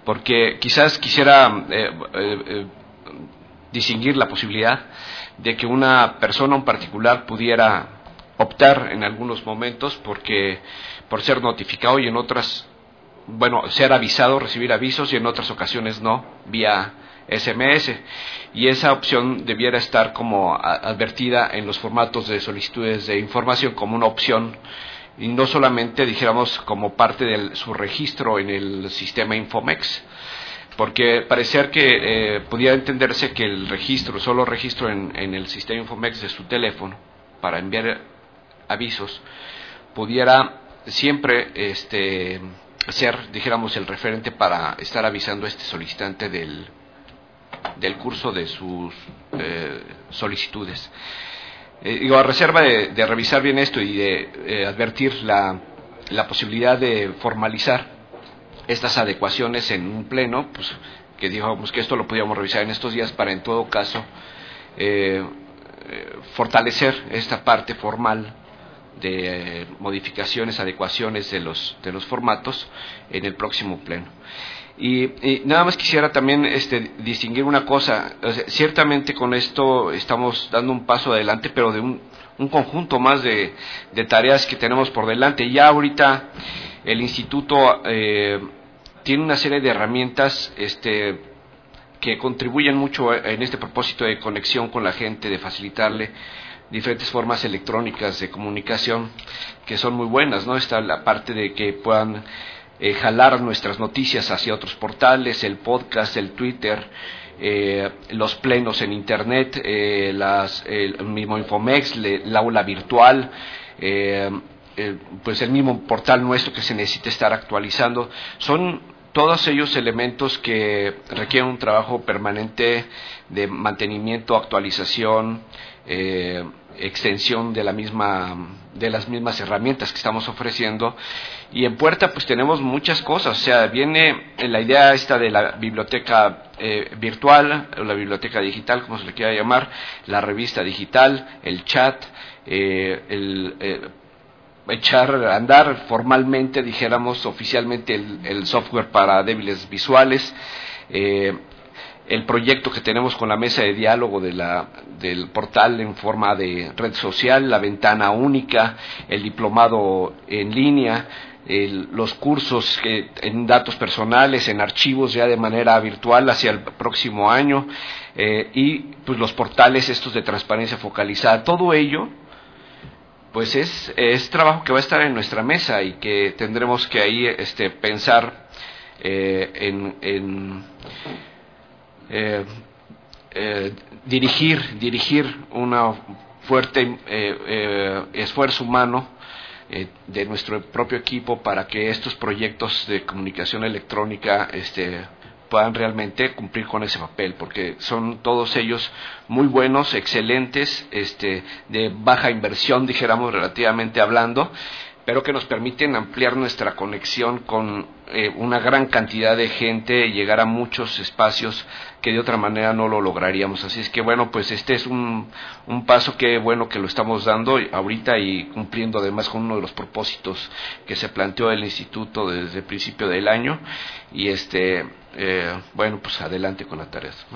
porque quizás quisiera distinguir la posibilidad de que una persona en particular pudiera optar en algunos momentos por ser notificado y en otras, ser avisado, recibir avisos, y en otras ocasiones no, vía SMS, y esa opción debiera estar como advertida en los formatos de solicitudes de información como una opción, y no solamente, dijéramos, como parte de su registro en el sistema Infomex, porque parecer que pudiera entenderse que el solo registro en el sistema Infomex de su teléfono para enviar avisos pudiera siempre ser, dijéramos, el referente para estar avisando a este solicitante del curso de sus solicitudes. A reserva de revisar bien esto y de advertir la posibilidad de formalizar estas adecuaciones en un pleno, pues que digamos que esto lo podíamos revisar en estos días para, en todo caso, fortalecer esta parte formal de modificaciones, adecuaciones de los formatos en el próximo pleno. Y nada más quisiera también distinguir una cosa. O sea, ciertamente con esto estamos dando un paso adelante, pero de un conjunto más de tareas que tenemos por delante. Ya ahorita el instituto tiene una serie de herramientas que contribuyen mucho en este propósito de conexión con la gente, de facilitarle diferentes formas electrónicas de comunicación que son muy buenas, ¿no? Está la parte de que puedan jalar nuestras noticias hacia otros portales, el podcast, el Twitter, los plenos en Internet, el mismo Infomex, el aula virtual, pues el mismo portal nuestro que se necesita estar actualizando. Son todos ellos elementos que requieren un trabajo permanente de mantenimiento, actualización, extensión de las mismas herramientas que estamos ofreciendo. Y en puerta pues tenemos muchas cosas. O sea, viene la idea esta de la biblioteca virtual, o la biblioteca digital, como se le quiera llamar, la revista digital, el chat, echar a andar formalmente, dijéramos oficialmente, el software para débiles visuales, el proyecto que tenemos con la mesa de diálogo del portal en forma de red social, la ventana única, el diplomado en línea, los cursos en datos personales, en archivos ya de manera virtual hacia el próximo año, y pues los portales estos de transparencia focalizada. Todo ello pues es trabajo que va a estar en nuestra mesa y que tendremos que ahí pensar dirigir una fuerte esfuerzo humano de nuestro propio equipo para que estos proyectos de comunicación electrónica puedan realmente cumplir con ese papel, porque son todos ellos muy buenos, excelentes, de baja inversión, dijéramos, relativamente hablando, pero que nos permiten ampliar nuestra conexión con una gran cantidad de gente, llegar a muchos espacios que de otra manera no lo lograríamos. Así es que bueno, pues este es un paso que bueno que lo estamos dando ahorita y cumpliendo además con uno de los propósitos que se planteó el instituto desde el principio del año, y bueno, pues adelante con la tarea, ¿no?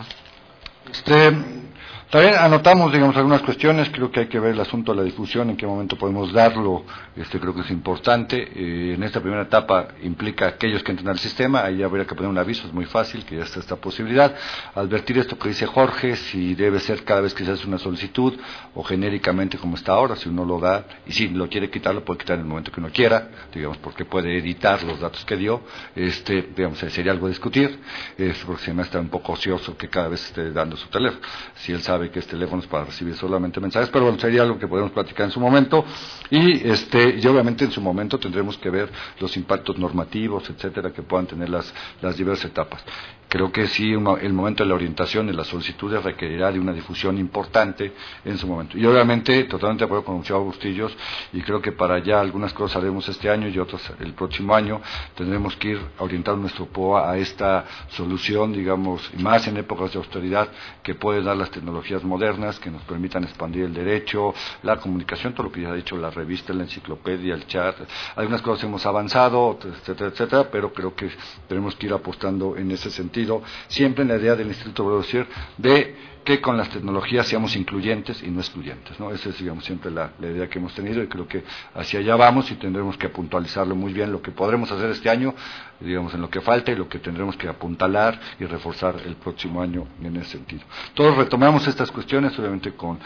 También anotamos, digamos, algunas cuestiones. Creo que hay que ver el asunto de la difusión, en qué momento podemos darlo. Creo que es importante. En esta primera etapa implica aquellos que entran al sistema, ahí habría que poner un aviso, es muy fácil, que ya está esta posibilidad. Advertir esto que dice Jorge, si debe ser cada vez que se hace una solicitud o genéricamente como está ahora, si uno lo da, y si lo quiere quitar, lo puede quitar en el momento que uno quiera, digamos, porque puede editar los datos que dio. Digamos, sería algo a discutir, porque se me está un poco ocioso que cada vez esté dando su teléfono, si él sabe que este teléfono es para recibir solamente mensajes, pero bueno, sería algo que podemos platicar en su momento, y obviamente en su momento tendremos que ver los impactos normativos, etcétera, que puedan tener las diversas etapas. creo que sí, el momento de la orientación de las solicitudes requerirá de una difusión importante en su momento. Y obviamente, totalmente de acuerdo con Gustavo Bustillos, y creo que para allá algunas cosas haremos este año y otras el próximo año, tendremos que ir orientando nuestro POA a esta solución, digamos, y más en épocas de austeridad, que puede dar las tecnologías modernas, que nos permitan expandir el derecho, la comunicación, todo lo que ya ha dicho la revista, la enciclopedia, el chat. Algunas cosas hemos avanzado, etcétera, etcétera, pero creo que tenemos que ir apostando en ese sentido, siempre en la idea del Instituto Brodossier de que con las tecnologías seamos incluyentes y no excluyentes, ¿no? Esa es, digamos, siempre la idea que hemos tenido, y creo que hacia allá vamos, y tendremos que puntualizarlo muy bien lo que podremos hacer este año, digamos, en lo que falta, y lo que tendremos que apuntalar y reforzar el próximo año en ese sentido. Todos retomamos estas cuestiones, obviamente con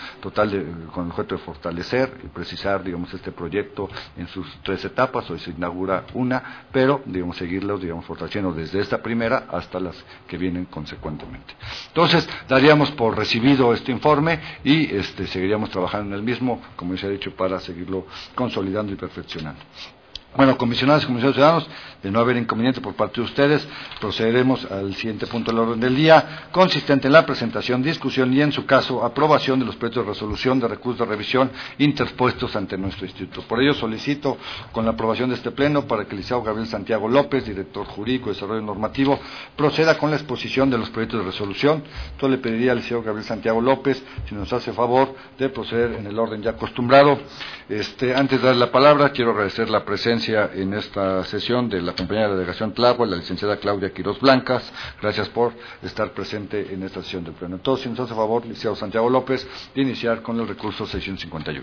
el objeto de fortalecer y precisar, digamos, este proyecto en sus 3 etapas. Hoy se inaugura una, pero, digamos, seguirlos, digamos, fortaleciendo desde esta primera hasta las que vienen consecuentemente. Entonces, daríamos por recibido este informe y seguiríamos trabajando en el mismo, como se ha dicho, para seguirlo consolidando y perfeccionando. Bueno, comisionados y comisionados ciudadanos, de no haber inconveniente por parte de ustedes, procederemos al siguiente punto del orden del día, consistente en la presentación, discusión y, en su caso, aprobación de los proyectos de resolución de recursos de revisión interpuestos ante nuestro instituto. Por ello, solicito, con la aprobación de este pleno, para que el licenciado Gabriel Santiago López, director jurídico de Desarrollo Normativo, proceda con la exposición de los proyectos de resolución. Entonces, le pediría al licenciado Gabriel Santiago López, si nos hace favor, de proceder en el orden ya acostumbrado. Antes de dar la palabra, quiero agradecer la presencia en esta sesión de la compañera de la delegación Tláhuac, la licenciada Claudia Quirós Blancas. Gracias por estar presente en esta sesión del pleno. Entonces, si nos hace favor, licenciado Santiago López, de iniciar con el recurso 651.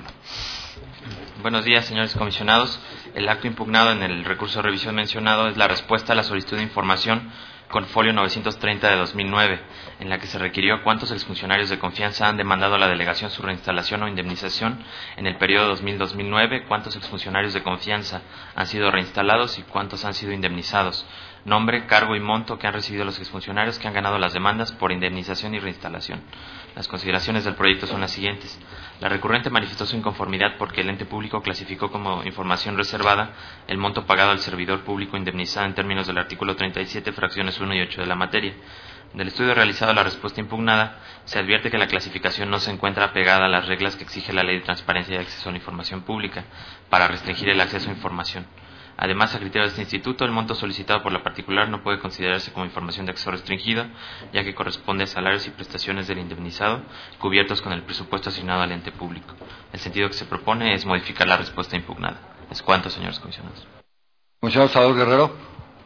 Buenos días, señores comisionados. El acto impugnado en el recurso de revisión mencionado es la respuesta a la solicitud de información con folio 930 de 2009, en la que se requirió cuántos exfuncionarios de confianza han demandado a la delegación su reinstalación o indemnización en el periodo 2000-2009, cuántos exfuncionarios de confianza han sido reinstalados y cuántos han sido indemnizados, nombre, cargo y monto que han recibido los exfuncionarios que han ganado las demandas por indemnización y reinstalación. Las consideraciones del proyecto son las siguientes. La recurrente manifestó su inconformidad porque el ente público clasificó como información reservada el monto pagado al servidor público indemnizado en términos del artículo 37, fracciones 1 y 8 de la materia. Del estudio realizado a la respuesta impugnada, se advierte que la clasificación no se encuentra apegada a las reglas que exige la Ley de Transparencia y Acceso a la Información Pública para restringir el acceso a información. Además, a criterio de este instituto, el monto solicitado por la particular no puede considerarse como información de acceso restringido, ya que corresponde a salarios y prestaciones del indemnizado cubiertos con el presupuesto asignado al ente público. El sentido que se propone es modificar la respuesta impugnada. Es cuanto, señores comisionados. Comisionado Salvador Guerrero.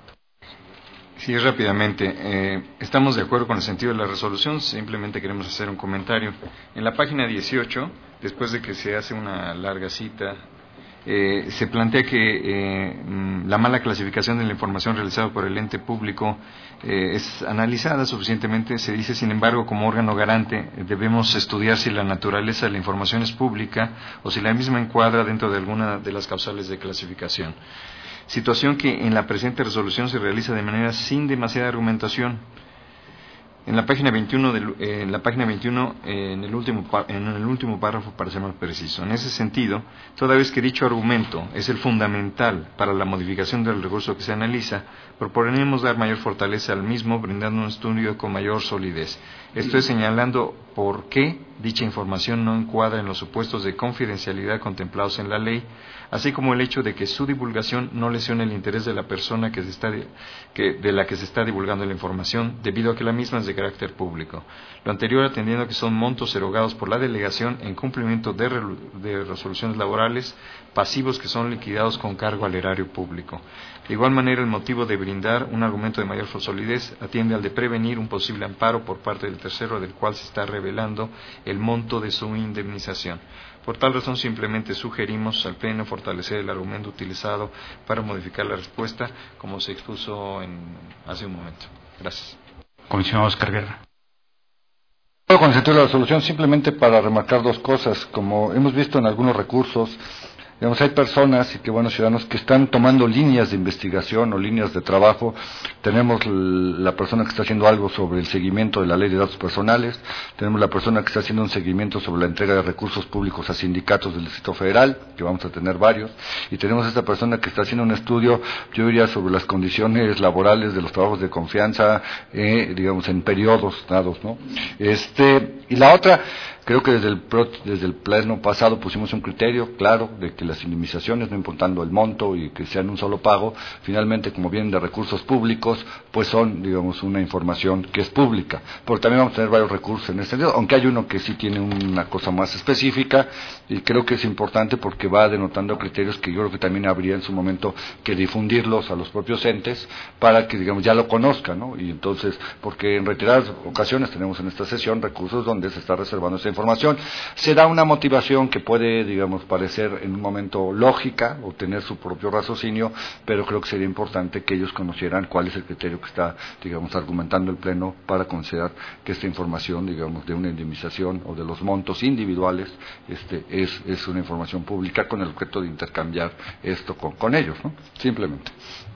Sí, rápidamente. Estamos de acuerdo con el sentido de la resolución, simplemente queremos hacer un comentario. En la página 18, después de que se hace una larga cita, se plantea que la mala clasificación de la información realizada por el ente público es analizada suficientemente. Se dice, sin embargo, como órgano garante, debemos estudiar si la naturaleza de la información es pública o si la misma encuadra dentro de alguna de las causales de clasificación. Situación que en la presente resolución se realiza de manera sin demasiada argumentación. En la página 21, en el último párrafo, para ser más preciso. En ese sentido, toda vez que dicho argumento es el fundamental para la modificación del recurso que se analiza, proponemos dar mayor fortaleza al mismo, brindando un estudio con mayor solidez. Estoy señalando por qué dicha información no encuadra en los supuestos de confidencialidad contemplados en la ley, así como el hecho de que su divulgación no lesione el interés de la persona de la que se está divulgando la información, debido a que la misma es de carácter público. Lo anterior atendiendo a que son montos erogados por la delegación en cumplimiento de resoluciones laborales, pasivos que son liquidados con cargo al erario público. De igual manera, el motivo de brindar un argumento de mayor solidez atiende al de prevenir un posible amparo por parte del tercero del cual se está revelando el monto de su indemnización. Por tal razón, simplemente sugerimos al Pleno fortalecer el argumento utilizado para modificar la respuesta, como se expuso hace un momento. Gracias. Comisionado Oscar Guerra. Con el sentido de la resolución, simplemente para remarcar dos cosas. Como hemos visto en algunos recursos, Digamos, hay personas y que buenos ciudadanos que están tomando líneas de investigación o líneas de trabajo. Tenemos la persona que está haciendo algo sobre el seguimiento de la ley de datos personales, tenemos la persona que está haciendo un seguimiento sobre la entrega de recursos públicos a sindicatos del Distrito Federal, que vamos a tener varios, y tenemos esta persona que está haciendo un estudio, yo diría, sobre las condiciones laborales de los trabajos de confianza, digamos, en periodos dados, ¿no? Y la otra, creo que desde el pleno pasado pusimos un criterio claro de que las indemnizaciones, no importando el monto y que sean un solo pago, finalmente, como vienen de recursos públicos, pues son, digamos, una información que es pública. Porque también vamos a tener varios recursos en ese sentido, aunque hay uno que sí tiene una cosa más específica, y creo que es importante porque va denotando criterios que yo creo que también habría en su momento que difundirlos a los propios entes para que, digamos, ya lo conozcan, ¿no? Y entonces, porque en reiteradas ocasiones tenemos en esta sesión recursos donde se está reservando esa información. Se da una motivación que puede, digamos, parecer en un momento lógica o tener su propio raciocinio, pero creo que sería importante que ellos conocieran cuál es el criterio que está, digamos, argumentando el Pleno para considerar que esta información, digamos, de una indemnización o de los montos individuales, es una información pública con el objeto de intercambiar esto con ellos, ¿no? Simplemente.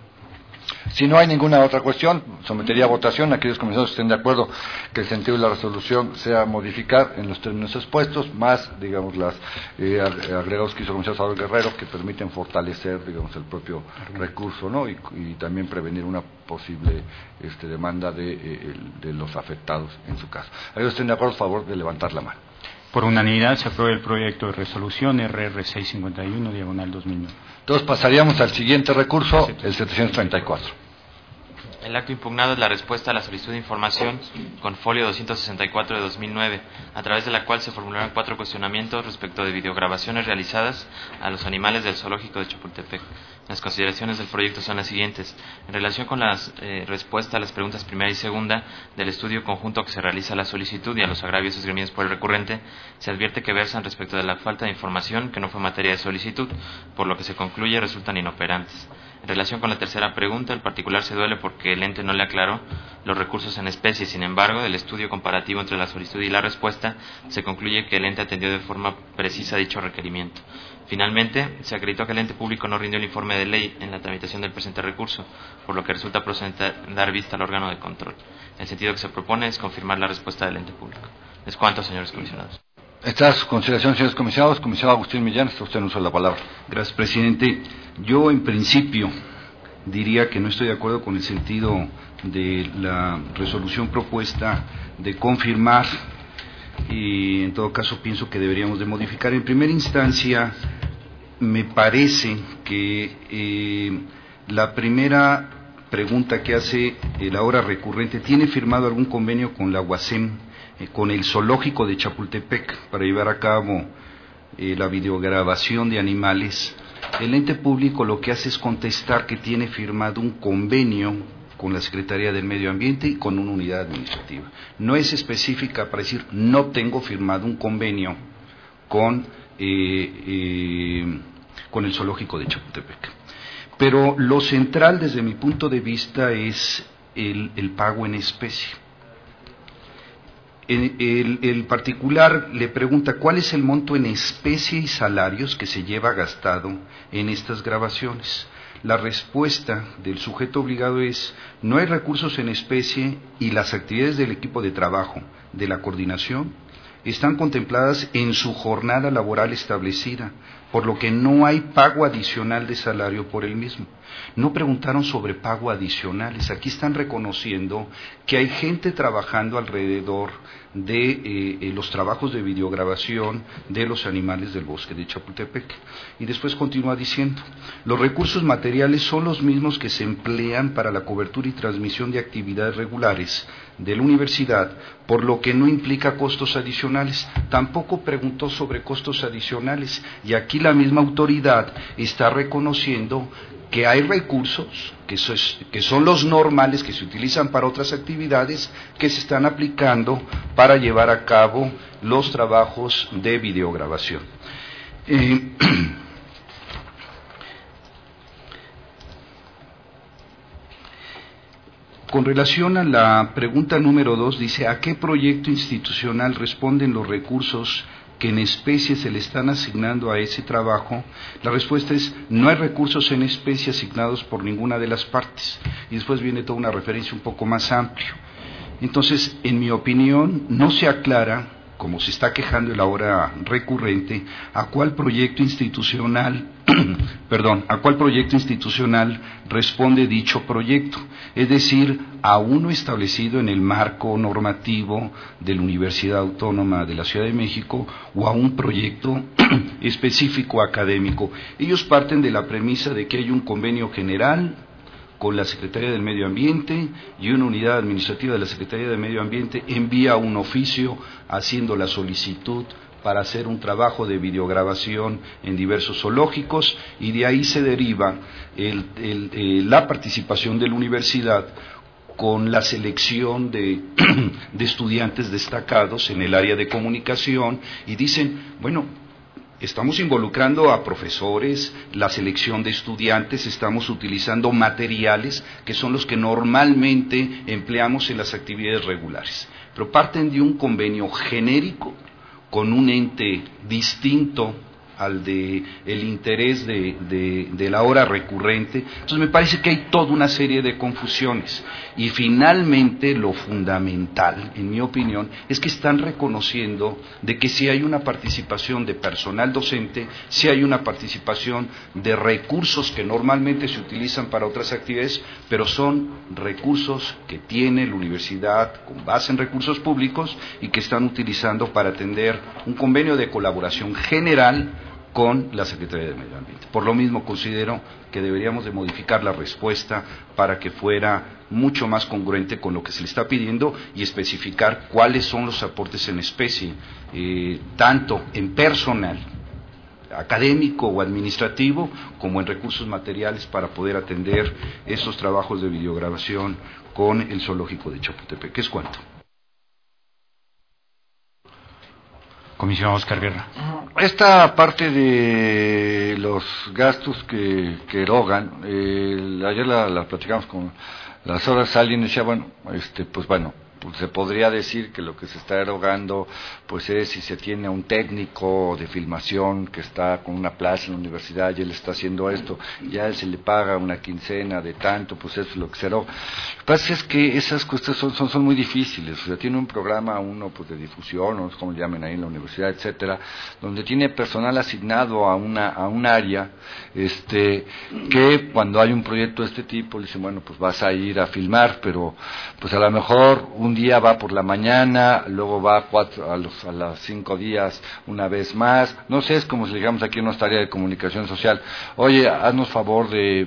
Si no hay ninguna otra cuestión, sometería a votación. Aquellos comisionados estén de acuerdo que el sentido de la resolución sea modificar en los términos expuestos, más, digamos, las agregados que hizo el comisionado Salvador Guerrero, que permiten fortalecer, digamos, el propio recurso, ¿no? Y también prevenir una posible demanda de los afectados en su caso. Aquellos estén de acuerdo, a favor de levantar la mano. Por unanimidad se aprueba el proyecto de resolución RR 651/2009. Entonces pasaríamos al siguiente recurso, el 734. El acto impugnado es la respuesta a la solicitud de información con folio 264 de 2009, a través de la cual se formularon 4 cuestionamientos respecto de videograbaciones realizadas a los animales del zoológico de Chapultepec. Las consideraciones del proyecto son las siguientes. En relación con la respuesta a las preguntas primera y segunda del estudio conjunto que se realiza a la solicitud y a los agravios esgrimidos por el recurrente, se advierte que versan respecto de la falta de información que no fue materia de solicitud, por lo que se concluye resultan inoperantes. En relación con la tercera pregunta, el particular se duele porque el ente no le aclaró los recursos en especie. Sin embargo, del estudio comparativo entre la solicitud y la respuesta, se concluye que el ente atendió de forma precisa dicho requerimiento. Finalmente, se acreditó que el ente público no rindió el informe de ley en la tramitación del presente recurso, por lo que resulta procedente dar vista al órgano de control. El sentido que se propone es confirmar la respuesta del ente público. Es cuanto, señores comisionados. Estas consideraciones, señores comisionados. Comisionado Agustín Millán, está usted en uso de la palabra. Gracias, presidente. Yo, en principio, diría que no estoy de acuerdo con el sentido de la resolución propuesta de confirmar, y en todo caso pienso que deberíamos de modificar. En primera instancia, me parece que la primera pregunta que hace el ahora recurrente, ¿tiene firmado algún convenio con la UASEM, con el zoológico de Chapultepec, para llevar a cabo la videograbación de animales? El ente público lo que hace es contestar que tiene firmado un convenio con la Secretaría del Medio Ambiente y con una unidad administrativa. No es específica para decir no tengo firmado un convenio con el zoológico de Chapultepec. Pero lo central desde mi punto de vista es el pago en especie. El particular le pregunta cuál es el monto en especie y salarios que se lleva gastado en estas grabaciones. La respuesta del sujeto obligado es: no hay recursos en especie y las actividades del equipo de trabajo de la coordinación están contempladas en su jornada laboral establecida, por lo que no hay pago adicional de salario por el mismo. No preguntaron sobre pago adicionales. Aquí están reconociendo que hay gente trabajando alrededor de los trabajos de videograbación de los animales del bosque de Chapultepec. Y después continúa diciendo: los recursos materiales son los mismos que se emplean para la cobertura y transmisión de actividades regulares de la universidad, por lo que no implica costos adicionales. Tampoco preguntó sobre costos adicionales, y aquí la misma autoridad está reconociendo que hay recursos que son los normales que se utilizan para otras actividades que se están aplicando para llevar a cabo los trabajos de videograbación. Con relación a la pregunta número 2, dice: ¿a qué proyecto institucional responden los recursos que en especie se le están asignando a ese trabajo, la respuesta es: no hay recursos en especie asignados por ninguna de las partes. Y después viene toda una referencia un poco más amplia. Entonces, en mi opinión, no se aclara, como se está quejando el ahora recurrente, a cuál proyecto institucional, responde dicho proyecto, es decir, a uno establecido en el marco normativo de la Universidad Autónoma de la Ciudad de México o a un proyecto específico académico. Ellos parten de la premisa de que hay un convenio general con la Secretaría del Medio Ambiente, y una unidad administrativa de la Secretaría del Medio Ambiente envía un oficio haciendo la solicitud para hacer un trabajo de videograbación en diversos zoológicos, y de ahí se deriva la participación de la universidad con la selección de estudiantes destacados en el área de comunicación, y dicen, bueno, estamos involucrando a profesores, la selección de estudiantes, estamos utilizando materiales que son los que normalmente empleamos en las actividades regulares, pero parten de un convenio genérico con un ente distinto al de el interés de la hora recurrente. Entonces me parece que hay toda una serie de confusiones, y finalmente lo fundamental, en mi opinión, es que están reconociendo de que si hay una participación de personal docente, si hay una participación de recursos que normalmente se utilizan para otras actividades, pero son recursos que tiene la universidad con base en recursos públicos y que están utilizando para atender un convenio de colaboración general con la Secretaría de Medio Ambiente. Por lo mismo considero que deberíamos de modificar la respuesta para que fuera mucho más congruente con lo que se le está pidiendo y especificar cuáles son los aportes en especie, tanto en personal académico o administrativo como en recursos materiales para poder atender estos trabajos de videograbación con el zoológico de Chapultepec. ¿Qué es cuánto? Comisionado Oscar Guerra. Esta parte de los gastos que erogan, ayer la platicamos con las horas, alguien decía, bueno, pues se podría decir que lo que se está erogando pues es si se tiene a un técnico de filmación que está con una plaza en la universidad y él está haciendo esto, y a él se le paga una quincena de tanto, pues eso es lo que se eroga. Lo que pasa es que esas cuestiones son muy difíciles. O sea, tiene un programa uno pues de difusión, no sé cómo le llamen ahí en la universidad, etcétera, donde tiene personal asignado a un área, que cuando hay un proyecto de este tipo le dicen, bueno, pues vas a ir a filmar, pero pues a lo mejor un día va por la mañana, luego va a los 5 días una vez más, no sé, es como si digamos aquí en nuestra área de comunicación social, oye, haznos favor de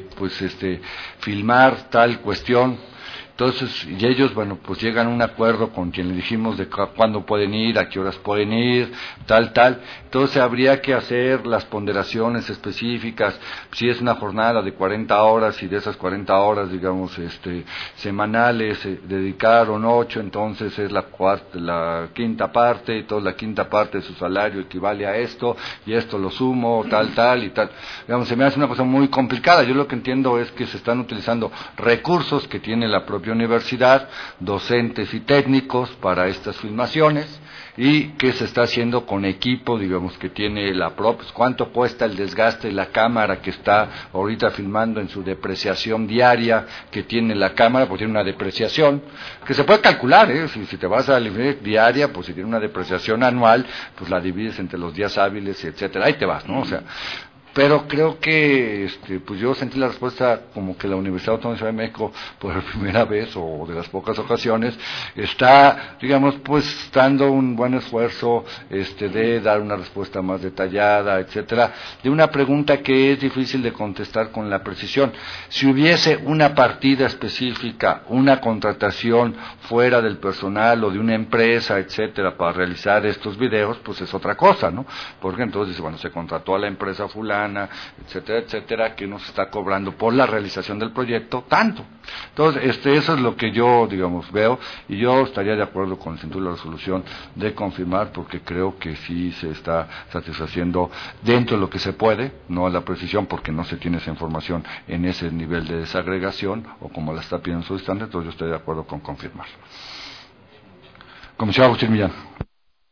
filmar tal cuestión. Entonces, y ellos, bueno, pues llegan a un acuerdo con quien le dijimos de cuándo pueden ir, a qué horas pueden ir, tal. Entonces habría que hacer las ponderaciones específicas, si es una jornada de 40 horas y de esas 40 horas, digamos, semanales, dedicaron 8, entonces es la quinta parte, y toda la quinta parte de su salario equivale a esto, y esto lo sumo, tal y tal. Digamos, se me hace una cosa muy complicada. Yo lo que entiendo es que se están utilizando recursos que tiene la propia universidad, docentes y técnicos para estas filmaciones, y que se está haciendo con equipo, digamos, que tiene la propia, pues, cuánto cuesta el desgaste de la cámara que está ahorita filmando en su depreciación diaria que tiene la cámara, porque tiene una depreciación que se puede calcular, si te vas a la diaria, pues si tiene una depreciación anual, pues la divides entre los días hábiles, etcétera, ahí te vas, ¿no? O sea, pero creo que pues yo sentí la respuesta como que la Universidad Autónoma de Ciudad de México, por primera vez o de las pocas ocasiones, está, digamos, pues dando un buen esfuerzo de dar una respuesta más detallada, etcétera, de una pregunta que es difícil de contestar con la precisión. Si hubiese una partida específica, una contratación fuera del personal o de una empresa, etcétera, para realizar estos videos, pues es otra cosa, ¿no? Porque entonces, bueno, se contrató a la empresa fulana, etcétera, que nos está cobrando por la realización del proyecto tanto. Entonces, eso es lo que yo, digamos, veo, y yo estaría de acuerdo con el sentido de la resolución de confirmar, porque creo que sí se está satisfaciendo dentro de lo que se puede, no a la precisión, porque no se tiene esa información en ese nivel de desagregación, o como la está pidiendo su instante. Entonces yo estoy de acuerdo con confirmar. Comisionado Agustín Millán.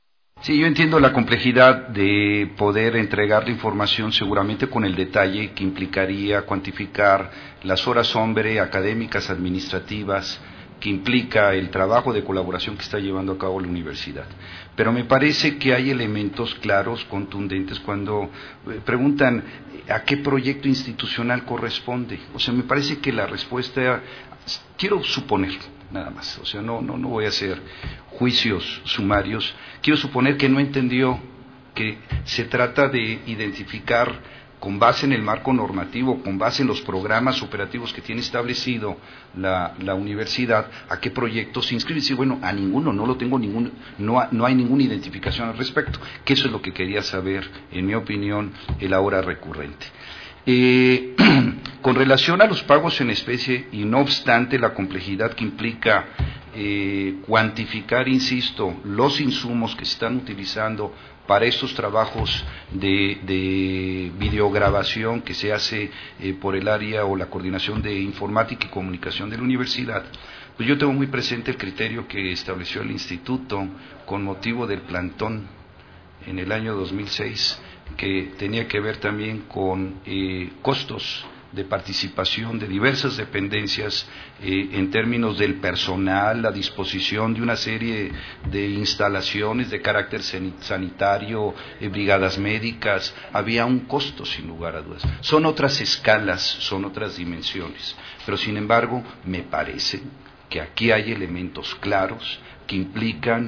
Sí, yo entiendo la complejidad de poder entregar la información, seguramente con el detalle que implicaría cuantificar las horas hombre académicas, administrativas, que implica el trabajo de colaboración que está llevando a cabo la universidad. Pero me parece que hay elementos claros, contundentes, cuando preguntan a qué proyecto institucional corresponde. O sea, me parece que la respuesta, quiero suponer, nada más, o sea, no voy a hacer juicios sumarios, quiero suponer que no entendió que se trata de identificar con base en el marco normativo, con base en los programas operativos que tiene establecido la universidad, a qué proyectos se inscribe. Y bueno, a ninguno, no hay ninguna identificación al respecto, que eso es lo que quería saber, en mi opinión, el ahora recurrente. Con relación a los pagos en especie, y no obstante la complejidad que implica cuantificar, insisto, los insumos que se están utilizando para estos trabajos de videograbación que se hace por el área o la coordinación de informática y comunicación de la universidad, pues yo tengo muy presente el criterio que estableció el instituto con motivo del plantón en el año 2006, que tenía que ver también con costos de participación de diversas dependencias en términos del personal, la disposición de una serie de instalaciones de carácter sanitario, brigadas médicas. Había un costo, sin lugar a dudas. Son otras escalas, son otras dimensiones, pero sin embargo me parece que aquí hay elementos claros que implican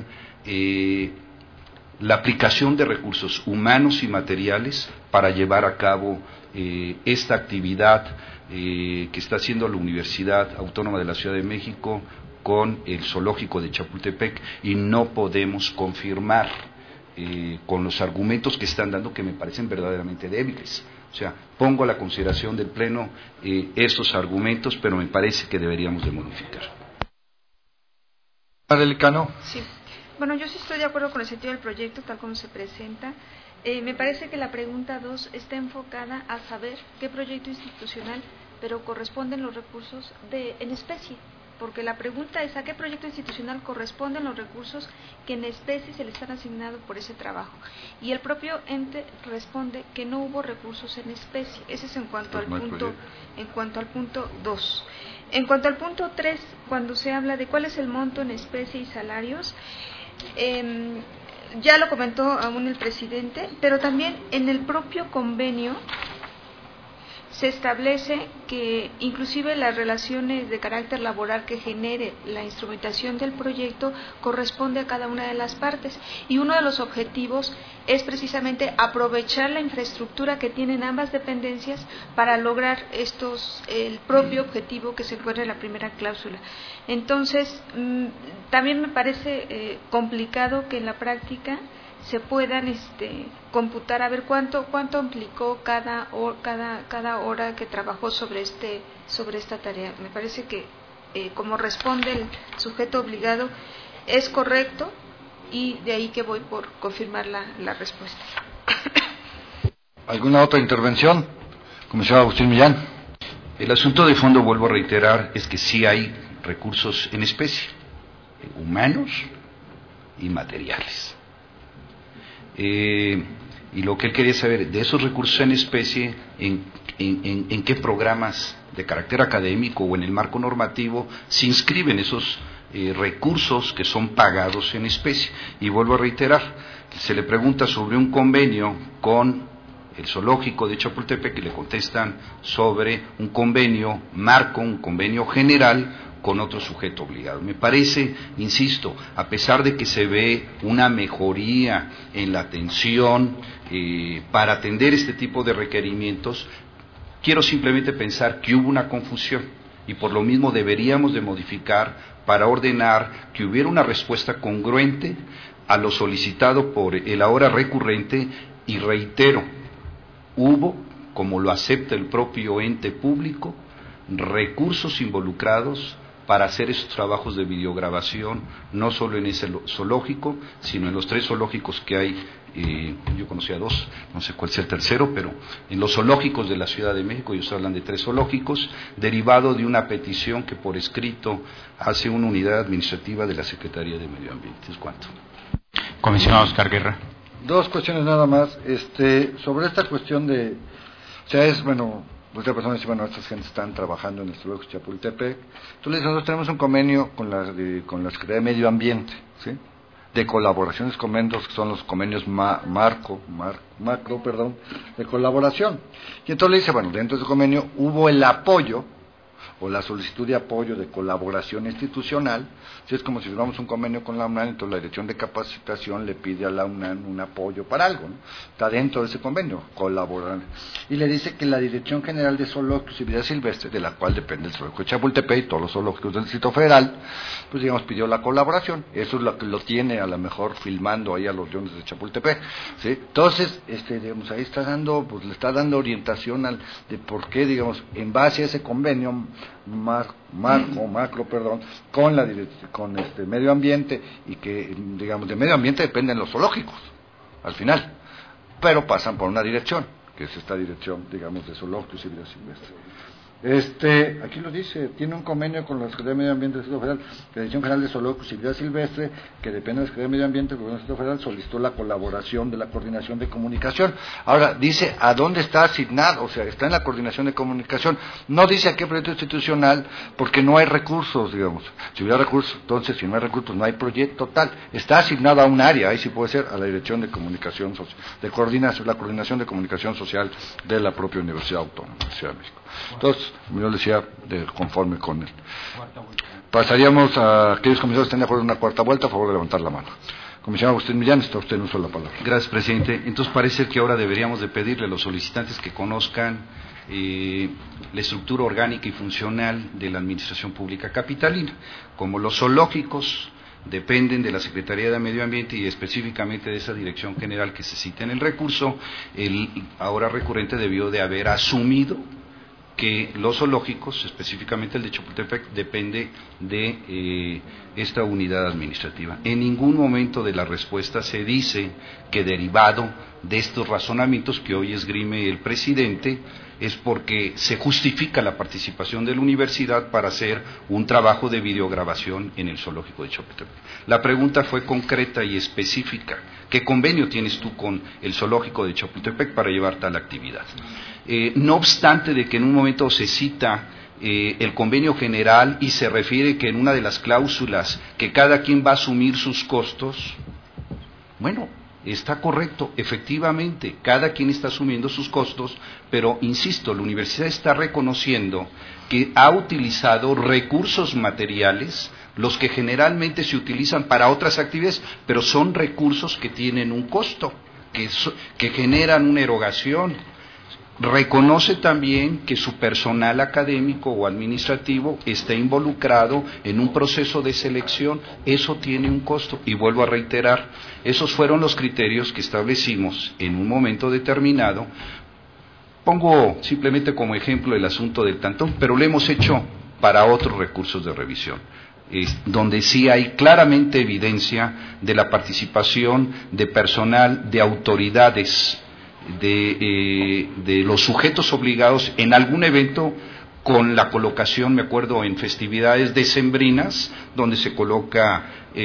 la aplicación de recursos humanos y materiales para llevar a cabo esta actividad que está haciendo la Universidad Autónoma de la Ciudad de México con el zoológico de Chapultepec, y no podemos confirmar con los argumentos que están dando, que me parecen verdaderamente débiles. O sea, pongo a la consideración del Pleno estos argumentos, pero me parece que deberíamos de modificar. Adelicano. Sí. Bueno, yo sí estoy de acuerdo con el sentido del proyecto tal como se presenta. Me parece que la pregunta 2 está enfocada a saber qué proyecto institucional, pero corresponden los recursos en especie, porque la pregunta es a qué proyecto institucional corresponden los recursos que en especie se le están asignados por ese trabajo. Y el propio ente responde que no hubo recursos en especie. Ese es en cuanto al punto 2. En cuanto al punto 3, cuando se habla de cuál es el monto en especie y salarios, ya lo comentó aún el presidente, pero también en el propio convenio se establece que inclusive las relaciones de carácter laboral que genere la instrumentación del proyecto corresponde a cada una de las partes, y uno de los objetivos es precisamente aprovechar la infraestructura que tienen ambas dependencias para lograr el propio objetivo que se encuentra en la primera cláusula. Entonces, también me parece complicado que en la práctica se puedan computar a ver cuánto implicó cada hora que trabajó sobre esta tarea. Me parece que como responde el sujeto obligado es correcto, y de ahí que voy por confirmar la respuesta. ¿Alguna otra intervención? Comisionado Agustín Millán. El asunto de fondo, vuelvo a reiterar, es que sí hay recursos en especie, humanos y materiales. Y lo que él quería saber, de esos recursos en especie, en qué programas de carácter académico o en el marco normativo se inscriben esos recursos que son pagados en especie. Y vuelvo a reiterar, se le pregunta sobre un convenio con el zoológico de Chapultepec y le contestan sobre un convenio marco, un convenio general con otro sujeto obligado. Me parece, insisto, a pesar de que se ve una mejoría en la atención para atender este tipo de requerimientos, quiero simplemente pensar que hubo una confusión, y por lo mismo deberíamos de modificar para ordenar que hubiera una respuesta congruente a lo solicitado por el ahora recurrente. Y reitero, hubo, como lo acepta el propio ente público, recursos involucrados para hacer esos trabajos de videograbación, no solo en ese zoológico, sino en los 3 zoológicos que hay. Yo conocía 2, no sé cuál sea el tercero, pero en los zoológicos de la Ciudad de México, ellos hablan de 3 zoológicos, derivado de una petición que por escrito hace una unidad administrativa de la Secretaría de Medio Ambiente. ¿Es cuánto? Comisionado Oscar Guerra. Dos cuestiones nada más. Sobre esta cuestión de, o sea, muchas personas dicen, estas gentes están trabajando en el zoológico de Chapultepec. Entonces nosotros tenemos un convenio con la Secretaría de Medio Ambiente, ¿sí? De colaboraciones, convenios que son los convenios macro, de colaboración. Y entonces le dice, dentro de ese convenio hubo el apoyo o la solicitud de apoyo de colaboración institucional. Si es como si tuviéramos un convenio con la UNAM, entonces la Dirección de Capacitación le pide a la UNAM un apoyo para algo, ¿no? Está dentro de ese convenio, colaborar. Y le dice que la Dirección General de Zoológicos y Vida Silvestre, de la cual depende el zoológico de Chapultepec y todos los zoológicos del Distrito Federal, pues digamos pidió la colaboración. Eso es lo que lo tiene a lo mejor filmando ahí a los leones de Chapultepec, ¿sí? Entonces, digamos, ahí está dando, pues le está dando orientación de por qué, digamos, en base a ese convenio macro, con medio ambiente, y que, digamos, de medio ambiente dependen los zoológicos, al final, pero pasan por una dirección, que es esta dirección, digamos, de zoológicos y vida silvestre. Aquí lo dice, tiene un convenio con la Secretaría de Medio Ambiente del Distrito Federal, la Dirección General de Zoológicos y Vida Silvestre, que depende de la Secretaría de Medio Ambiente del Distrito Federal, solicitó la colaboración de la Coordinación de Comunicación. Ahora, dice a dónde está asignado, o sea, está en la Coordinación de Comunicación, no dice a qué proyecto institucional, porque no hay recursos, digamos. Si hubiera recursos, entonces, si no hay recursos, no hay proyecto tal. Está asignado a un área, ahí sí puede ser, a la Dirección de Comunicación Social, la Coordinación de Comunicación Social de la propia Universidad Autónoma de Ciudad de México. Entonces, como yo le decía, conforme con él. Pasaríamos a aquellos comisionados que estén de acuerdo en una cuarta vuelta, a favor de levantar la mano. Comisionado Agustín Millán, está usted en uso de la palabra. Gracias, presidente. Entonces parece que ahora deberíamos de pedirle a los solicitantes que conozcan la estructura orgánica y funcional de la Administración Pública Capitalina. Como los zoológicos dependen de la Secretaría de Medio Ambiente y específicamente de esa Dirección General que se cita en el recurso, el ahora recurrente debió de haber asumido que los zoológicos, específicamente el de Chapultepec, depende de esta unidad administrativa. En ningún momento de la respuesta se dice que derivado de estos razonamientos que hoy esgrime el presidente es porque se justifica la participación de la universidad para hacer un trabajo de videograbación en el zoológico de Chapultepec. La pregunta fue concreta y específica. ¿Qué convenio tienes tú con el zoológico de Chapultepec para llevar tal actividad? No obstante de que en un momento se cita el convenio general y se refiere que en una de las cláusulas que cada quien va a asumir sus costos, bueno, está correcto, efectivamente, cada quien está asumiendo sus costos, pero insisto, la universidad está reconociendo que ha utilizado recursos materiales, los que generalmente se utilizan para otras actividades, pero son recursos que tienen un costo, que generan una erogación. Reconoce también que su personal académico o administrativo está involucrado en un proceso de selección, eso tiene un costo, y vuelvo a reiterar, esos fueron los criterios que establecimos en un momento determinado. Pongo simplemente como ejemplo el asunto del tantón, pero lo hemos hecho para otros recursos de revisión, donde sí hay claramente evidencia de la participación de personal, de autoridades, de los sujetos obligados en algún evento con la colocación, me acuerdo, en festividades decembrinas, donde se coloca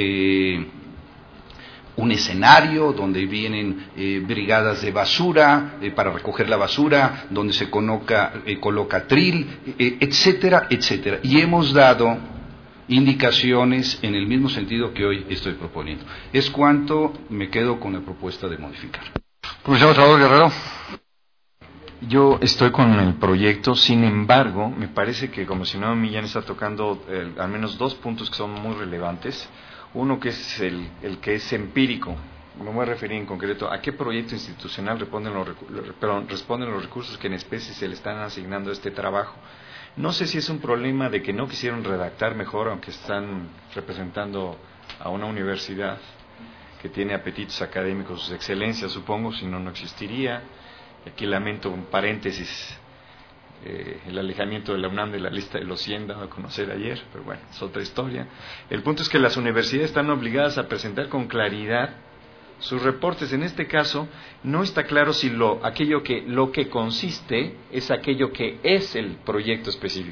un escenario, donde vienen brigadas de basura para recoger la basura, donde se coloca atril, etcétera, etcétera. Y hemos dado indicaciones en el mismo sentido que hoy estoy proponiendo. Es cuanto me quedo con la propuesta de modificar. Comisionado Salvador Guerrero. Yo estoy con el proyecto, sin embargo, me parece que el comisionado Millán está tocando al menos dos puntos que son muy relevantes. Uno que es el que es empírico. Me voy a referir en concreto a qué proyecto institucional responden los recursos que en especie se le están asignando a este trabajo. No sé si es un problema de que no quisieron redactar mejor, aunque están representando a una universidad que tiene apetitos académicos de excelencia, supongo, si no, no existiría. Aquí lamento un paréntesis, el alejamiento de la UNAM de la lista de los 100 dado a conocer ayer, pero bueno, es otra historia. El punto es que las universidades están obligadas a presentar con claridad sus reportes. En este caso, no está claro si lo que consiste es aquello que es el proyecto específico.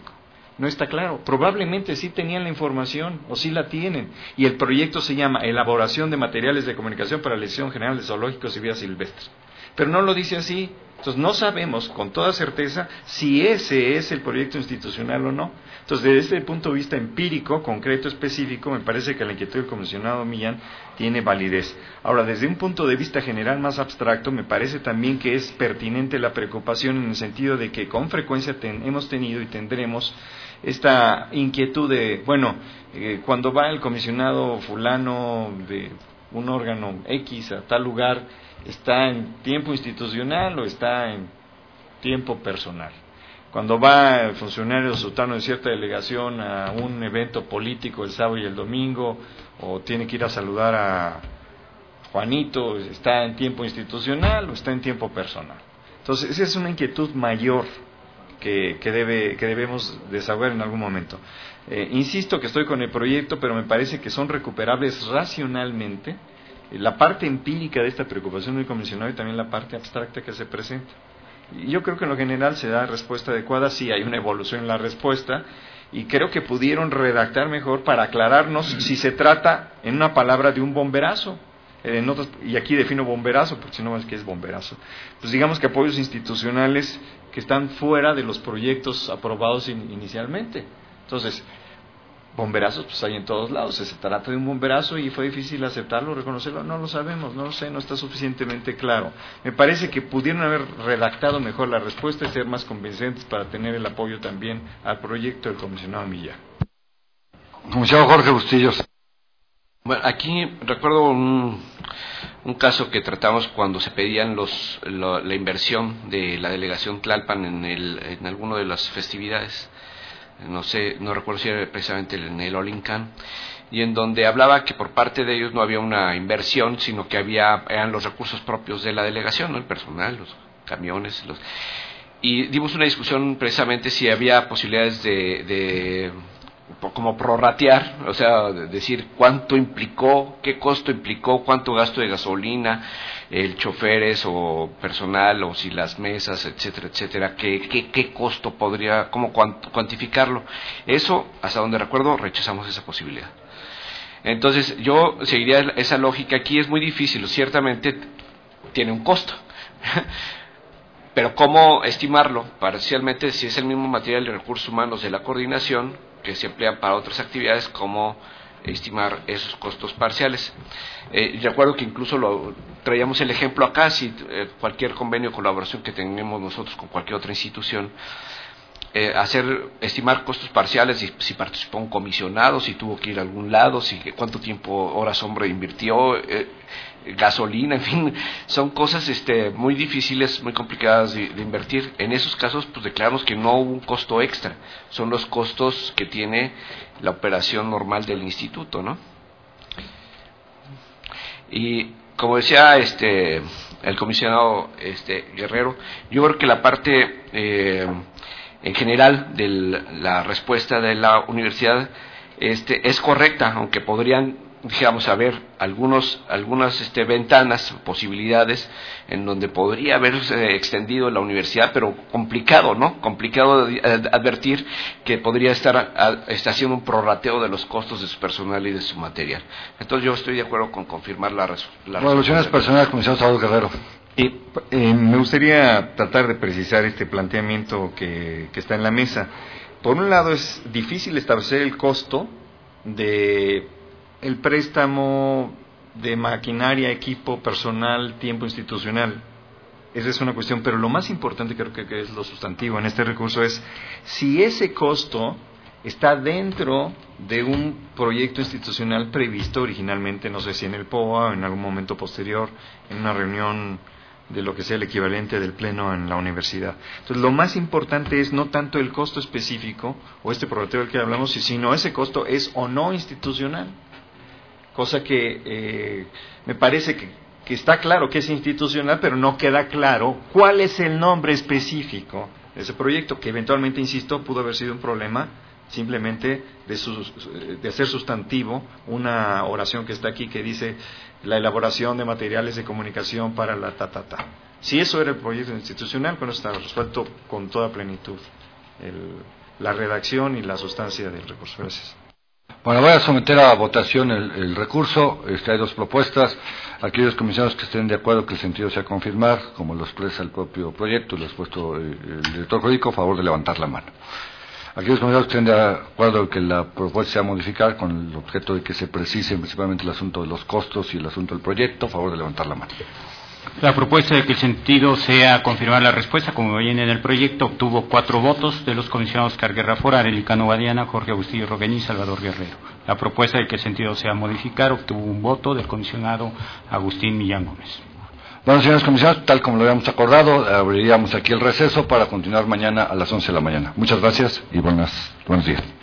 no está claro. Probablemente sí tenían la información o sí la tienen. Y el proyecto se llama Elaboración de Materiales de Comunicación para la Dirección General de Zoológicos y Vida Silvestres. Pero no lo dice así. Entonces no sabemos con toda certeza si ese es el proyecto institucional o no. Entonces, desde este punto de vista empírico, concreto, específico, me parece que la inquietud del comisionado Millán tiene validez. Ahora, desde un punto de vista general más abstracto, me parece también que es pertinente la preocupación en el sentido de que con frecuencia hemos tenido y tendremos esta inquietud de, cuando va el comisionado fulano de un órgano X a tal lugar, ¿está en tiempo institucional o está en tiempo personal? Cuando va el funcionario sultano de cierta delegación a un evento político el sábado y el domingo, o tiene que ir a saludar a Juanito, ¿está en tiempo institucional o está en tiempo personal? Entonces, esa es una inquietud mayor que debemos desahogar en algún momento. Insisto que estoy con el proyecto, pero me parece que son recuperables racionalmente la parte empírica de esta preocupación del comisionado y también la parte abstracta que se presenta. Y yo creo que en lo general se da respuesta adecuada, sí hay una evolución en la respuesta, y creo que pudieron redactar mejor para aclararnos si se trata, en una palabra, de un bomberazo. Y aquí defino bomberazo, porque si no es que es bomberazo. Pues digamos que apoyos institucionales que están fuera de los proyectos aprobados inicialmente. Entonces, bomberazos pues hay en todos lados, se trata de un bomberazo y fue difícil aceptarlo, reconocerlo, no lo sabemos, no lo sé, no está suficientemente claro. Me parece que pudieron haber redactado mejor la respuesta y ser más convincentes para tener el apoyo también al proyecto del comisionado Millán. Comisionado Jorge Bustillos. Bueno, aquí recuerdo un caso que tratamos cuando se pedían la inversión de la delegación Tlalpan en alguno de las festividades. No recuerdo si era precisamente en el Olincan, y en donde hablaba que por parte de ellos no había una inversión, sino que eran los recursos propios de la delegación, ¿no? El personal, los camiones, y dimos una discusión precisamente si había posibilidades de como prorratear, o sea, decir cuánto implicó, qué costo implicó, cuánto gasto de gasolina, el choferes o personal, o si las mesas, etcétera, etcétera, qué costo podría, cómo cuantificarlo. Eso, hasta donde recuerdo, rechazamos esa posibilidad. Entonces, yo seguiría esa lógica. Aquí es muy difícil, ciertamente tiene un costo, pero ¿cómo estimarlo? Parcialmente, si es el mismo material de recursos humanos de la coordinación, que se emplean para otras actividades, ¿cómo estimar esos costos parciales? Recuerdo que incluso traíamos el ejemplo acá, si cualquier convenio o colaboración que tengamos nosotros con cualquier otra institución, estimar costos parciales, si participó un comisionado, si tuvo que ir a algún lado, cuánto tiempo, horas hombre invirtió, gasolina, en fin, son cosas muy difíciles, muy complicadas de invertir. En esos casos, pues declaramos que no hubo un costo extra, son los costos que tiene la operación normal del instituto, ¿no? Y como decía el comisionado Guerrero, yo creo que la parte en general de la respuesta de la universidad es correcta, aunque podrían, digamos, haber algunas ventanas, posibilidades en donde podría haberse extendido la universidad, pero complicado, ¿no? Complicado advertir que podría estar haciendo un prorrateo de los costos de su personal y de su material. Entonces yo estoy de acuerdo con confirmar la Evaluaciones personales, comisionado Salvador Guerrero. Me gustaría tratar de precisar este planteamiento que está en la mesa. Por un lado, es difícil establecer el costo de el préstamo de maquinaria, equipo, personal, tiempo institucional. Esa es una cuestión, pero lo más importante creo que es lo sustantivo en este recurso es si ese costo está dentro de un proyecto institucional previsto originalmente, no sé si en el POA o en algún momento posterior, en una reunión de lo que sea el equivalente del pleno en la universidad. Entonces, lo más importante es no tanto el costo específico o prorrateo del que hablamos, sino ese costo es o no institucional. Cosa que me parece que está claro que es institucional, pero no queda claro cuál es el nombre específico de ese proyecto, que eventualmente, insisto, pudo haber sido un problema simplemente de hacer sustantivo una oración que está aquí que dice la elaboración de materiales de comunicación para la Si eso era el proyecto institucional, con eso está resuelto con toda plenitud la redacción y la sustancia del recurso. Gracias. Bueno, voy a someter a votación el recurso. Hay dos propuestas. Aquellos comisionados que estén de acuerdo que el sentido sea confirmar, como lo expresa el propio proyecto y lo ha expuesto el director jurídico, a favor de levantar la mano. Aquellos comisionados que estén de acuerdo que la propuesta sea modificar con el objeto de que se precise principalmente el asunto de los costos y el asunto del proyecto, a favor de levantar la mano. La propuesta de que el sentido sea confirmar la respuesta, como viene en el proyecto, obtuvo 4 votos de los comisionados Carguerra Fora, Arelicano Badiana, Jorge Agustín Rogueñi y Salvador Guerrero. La propuesta de que el sentido sea modificar obtuvo un voto del comisionado Agustín Millán Gómez. Bueno, señores comisionados, tal como lo habíamos acordado, abriríamos aquí el receso para continuar mañana a las 11 de la mañana. Muchas gracias y buenos días.